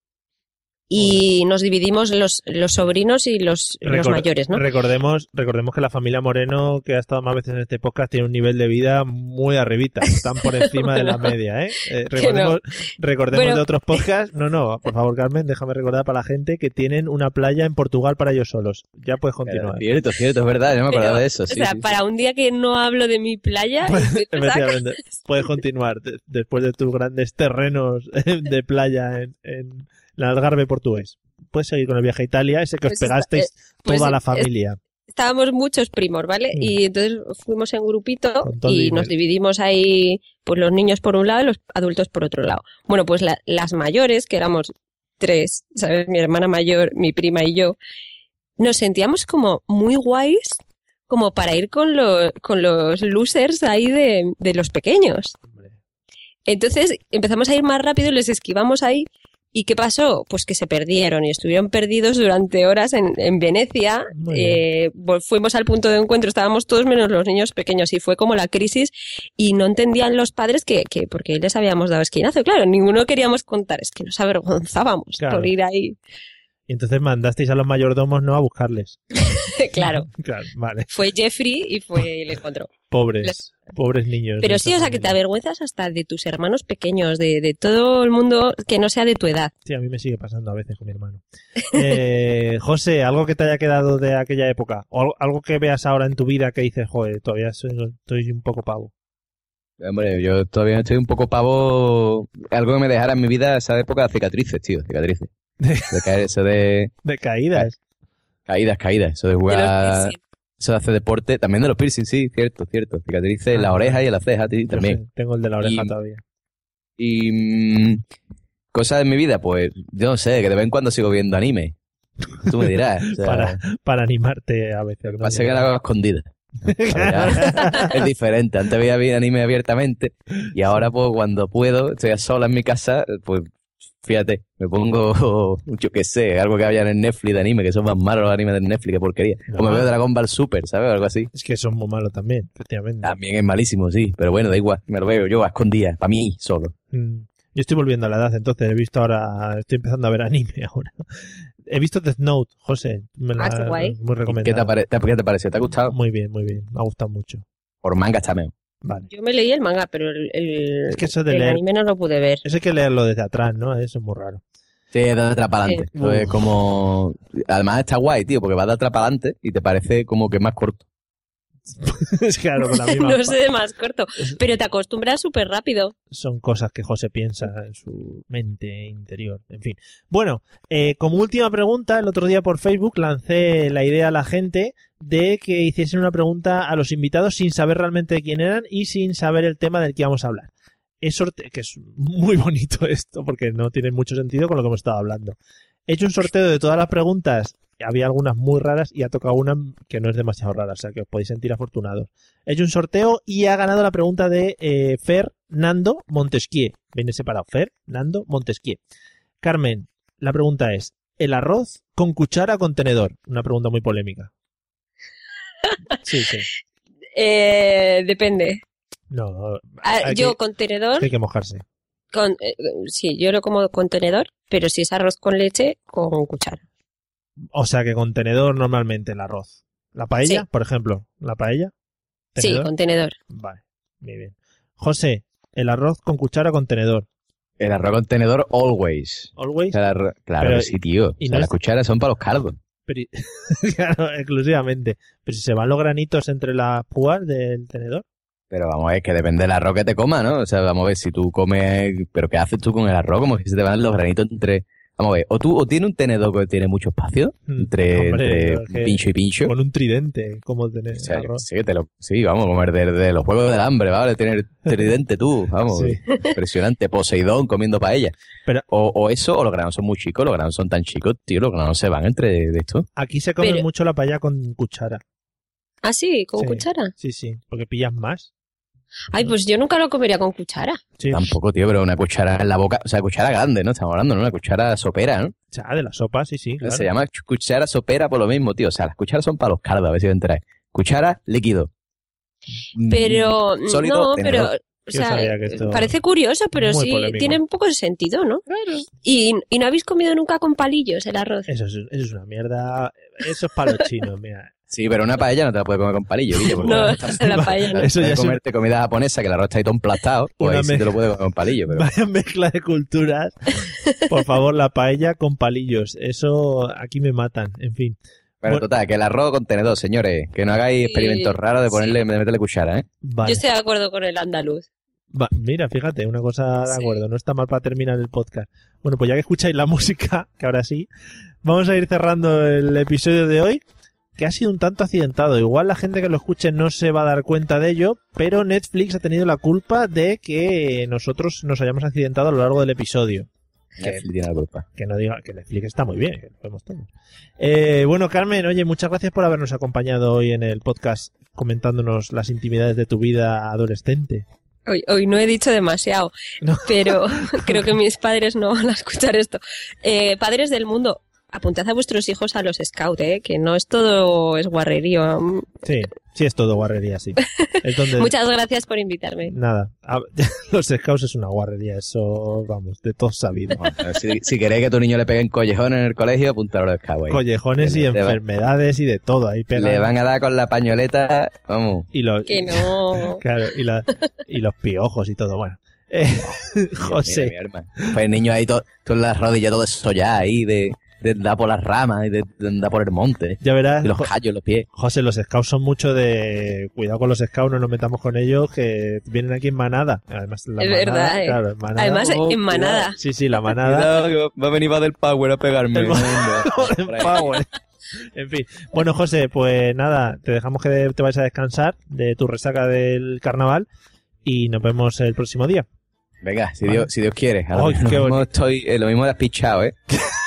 y nos dividimos los, los sobrinos y los, los Recor- mayores, ¿no? Recordemos, recordemos que la familia Moreno, que ha estado más veces en este podcast, tiene un nivel de vida muy arribita. Están por encima de la media, ¿eh? Eh, recordemos recordemos Bueno. de otros podcasts. No, no, por favor, Carmen, déjame recordar para la gente que tienen una playa en Portugal para ellos solos. Ya puedes continuar. Cierto, cierto, es verdad, yo me acordaba Pero, de eso. o Sí, sea, sí, sí. para un día que no hablo de mi playa, Efectivamente, puedes continuar de- después de tus grandes terrenos de playa en, en el Algarve portugués. Puedes seguir con el viaje a Italia, ese que os Pues está- pegasteis pues toda la es- familia. estábamos muchos primos, ¿vale? Mm. Y entonces fuimos en grupito Con todo el y dinero. nos dividimos ahí, pues los niños por un lado y los adultos por otro lado. Bueno, pues la- las mayores, que éramos tres, ¿sabes? Mi hermana mayor, mi prima y yo, nos sentíamos como muy guays, como para ir con, lo- con los losers ahí de, de los pequeños. Hombre. Entonces empezamos a ir más rápido, les esquivamos ahí. ¿Y qué pasó? Pues que se perdieron y estuvieron perdidos durante horas en, en Venecia. Muy Eh, vol- fuimos al punto de encuentro, estábamos todos menos los niños pequeños y fue como la crisis y no entendían los padres que, que porque les habíamos dado esquinazo. Claro, ninguno queríamos contar, es que nos avergonzábamos Claro. por ir ahí. Y entonces mandasteis a los mayordomos no a buscarles. Claro, Claro, vale. fue Jeffrey y fue y le encontró. Pobres, pobres niños. Pero de sí, esa o sea, que te familia. avergüenzas hasta de tus hermanos pequeños, de, de todo el mundo que no sea de tu edad. Sí, a mí me sigue pasando a veces con mi hermano. Eh, José, ¿algo que te haya quedado de aquella época? ¿O algo, algo que veas ahora en tu vida que dices, joder, todavía soy, estoy un poco pavo? Hombre, yo todavía estoy un poco pavo. Algo que me dejara en mi vida esa época, cicatrices, tío, cicatrices. De caer, eso de De caídas. caídas, caídas. Eso de De los jugar, piercing. eso de hacer deporte. También de los piercing, sí, cierto, cierto. Cicatrices en la Ah, oreja y en la ceja, tío, Yo también. sé, tengo el de la oreja Y- todavía. Y mm, cosas de mi vida, pues, yo no sé, que de vez en cuando sigo viendo anime. Tú me dirás. O sea, Para, para animarte a veces. ¿no? pasa que la hago escondida. Ahora es diferente. Antes veía bien anime abiertamente y ahora, pues, cuando puedo, estoy a sola en mi casa, pues, fíjate, me pongo, yo qué sé, algo que había en el Netflix de anime, que son más malos los animes de Netflix, que porquería. No, o me mal. veo Dragon Ball Super, ¿sabes? Algo así. Es que son muy malos también, efectivamente. También es malísimo, sí, pero bueno, da igual, me lo veo yo a escondidas, para mí solo. Mm. Yo estoy volviendo a la edad, entonces he visto ahora, estoy empezando a ver anime ahora. He visto Death Note, José. Me la, Ah, qué guay. Muy ¿Qué recomendado. te, pare- te- qué te parece? ¿Te ha gustado? Muy bien, muy bien. Me ha gustado mucho. Por manga está mejor. Vale. Yo me leí el manga, pero el, el, Es que eso de el leer- anime no lo pude ver. Eso hay que leerlo desde atrás, ¿no? Eso es muy raro. Sí, es de atrás para adelante. Sí. Eso es Uf. como... Además está guay, tío, porque va de atrás para adelante y te parece como que es más corto. Es claro, con la misma No sé de más corto, pero te acostumbras súper rápido. son cosas que José piensa en su mente interior. En fin. Bueno, eh, como última pregunta, el otro día por Facebook lancé la idea a la gente de que hiciesen una pregunta a los invitados sin saber realmente de quién eran y sin saber el tema del que íbamos a hablar. Es sorte- que es muy bonito esto porque no tiene mucho sentido con lo que hemos estado hablando. He hecho un sorteo de todas las preguntas. Había algunas muy raras y ha tocado una que no es demasiado rara, o sea que os podéis sentir afortunados. He hecho un sorteo y ha ganado la pregunta de eh, Fernando Montesquieu. Viene separado. Fernando Montesquieu. Carmen, la pregunta es, ¿el arroz con cuchara o con tenedor? Una pregunta muy polémica. Sí, sí. Eh, depende. No, Ah, hay yo que- con tenedor, hay que mojarse. con, eh, sí, yo lo como con tenedor, pero si es arroz con leche, con cuchara. O sea que con tenedor normalmente el arroz. ¿La paella, Sí. por ejemplo? ¿La paella? Sí, ¿Tenedor? con tenedor. Vale, muy bien. José, el arroz con cuchara o con tenedor. El arroz con tenedor always. Always. O sea, el arroz- claro Pero- que sí, tío. y O no sea, es- las cucharas son para los cardos. Pero, claro, exclusivamente. Pero si se van los granitos entre las púas del tenedor. Pero vamos a ver, que depende del arroz que te comas, ¿no? O sea, vamos a ver, si tú comes... ¿Pero qué haces tú con el arroz? Como que se te van los granitos entre... Vamos a ver, o tú o tiene un tenedor que tiene mucho espacio Mm, entre, hombre, entre es que pincho y pincho. Con un tridente, como tener O sea, yo arroz. sí, te lo, sí, vamos a comer de, de los juegos del hambre, ¿vale? Tener tridente tú, vamos. Sí. Impresionante. Poseidón comiendo paella. Pero- o, o eso, o los granos son muy chicos, los granos son tan chicos, tío, los granos se van entre de esto. Aquí se come Pero- mucho la paella con cuchara. Ah, sí, con Sí. cuchara. Sí, sí, porque pillas más. Ay, pues yo nunca lo comería con cuchara. Sí. Tampoco, tío, pero una cuchara en la boca, o sea, cuchara grande, ¿no? Estamos hablando, ¿no? Una cuchara sopera, ¿no? O sea, de la sopa, sí, sí, claro. Se llama ch- cuchara sopera por lo mismo, tío. O sea, las cucharas son para los cardos, a ver si te enteráis. Cuchara, líquido. Mm, Pero, Sólido, no, tenedor. pero, o Yo sea, sabía que esto- parece curioso, pero Muy sí polémico. tiene un poco de sentido, ¿no? Y, y no habéis comido nunca con palillos el arroz. Eso es, eso es una mierda. Eso es para los chinos, mira. Sí, pero una paella no te la puedes comer con palillo, Guille. porque- No, la paella no. Eso ya es un- comerte comida japonesa que el arroz está ahí todo emplastado, pues Una ahí sí mezcla. te lo puedes comer con palillo, pero... Vaya mezcla de culturas. Por favor, la paella con palillos. Eso aquí me matan. En fin. Bueno, Bueno. total, que el arroz con tenedor, señores. Que no hagáis Sí, experimentos raros de ponerle, de meterle cuchara, ¿eh? Vale. Yo estoy de acuerdo con el andaluz. Va, mira, fíjate, una cosa de Sí. acuerdo. No está mal para terminar el podcast. Bueno, pues ya que escucháis la música, que ahora sí, vamos a ir cerrando el episodio de hoy, que ha sido un tanto accidentado. Igual la gente que lo escuche no se va a dar cuenta de ello, pero Netflix ha tenido la culpa de que nosotros nos hayamos accidentado a lo largo del episodio. Netflix tiene la culpa. Que no diga que Netflix está muy bien, que lo vemos todos. Eh, bueno, Carmen, oye, muchas gracias por habernos acompañado hoy en el podcast comentándonos las intimidades de tu vida adolescente. Hoy, hoy no he dicho demasiado, No. pero creo que mis padres no van a escuchar esto. Eh, padres del mundo, apuntad a vuestros hijos a los scouts, ¿eh? Que no es todo es guarrerío. Sí, sí es todo guarrería, sí. Es donde... Muchas gracias por invitarme. Nada, a- los scouts es una guarrería, eso, vamos, de todos sabido. Bueno, si, si queréis que a tu niño le peguen collejón en el colegio, apuntalo a los Cowboys. Collejones y Le va- enfermedades y de todo, ahí pegan. Le van a dar con la pañoleta, vamos. Y los, Que no. claro, y, la- y los piojos y todo, bueno. Eh, José, Mira, mi hermano. Pues el niño ahí todo, todo en las rodillas, todo eso ya ahí, de, de andar por las ramas y de, de andar por el monte. ya verás, Y los Jo- callos en los pies. José, los scouts son mucho de... Cuidado con los scouts, no nos metamos con ellos, que vienen aquí en manada. Además, la Es manada, verdad, eh. claro, en manada. Además, Oh, en manada. Sí, sí, la manada. Cuidado, que va a venir va del Power a pegarme. El en Power. En fin. Bueno, José, pues nada, te dejamos que te vayas a descansar de tu resaca del carnaval y nos vemos el próximo día. Venga, si, Vale. Dios, si Dios quiere. A lo Ay, mismo qué bonito. estoy, eh, lo mismo has pichado, ¿eh?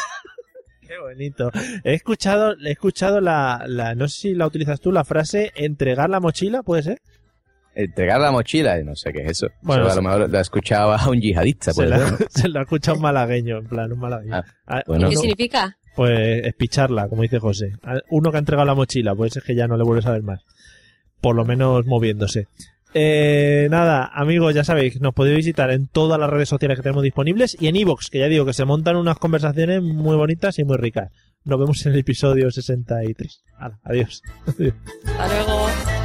Qué bonito. He escuchado, he escuchado la, la, no sé si la utilizas tú, la frase entregar la mochila, ¿puede ser? Entregar la mochila, no sé qué es eso. Bueno, Eso a sí. lo mejor lo ha escuchado a un yihadista, Se puede la, ser, ¿no? se la escucha un malagueño, en plan, un malagueño. Ah, Ah, bueno. ¿Qué uno- significa? Pues espicharla, como dice José. A- Uno que ha entregado la mochila, pues es que ya no le vuelves a ver más. Por lo menos moviéndose. Eh, nada, amigos, ya sabéis, nos podéis visitar en todas las redes sociales que tenemos disponibles y en iVoox, que ya digo que se montan unas conversaciones muy bonitas y muy ricas. Nos vemos en el episodio sesenta y tres. Hala, adiós. Hasta luego.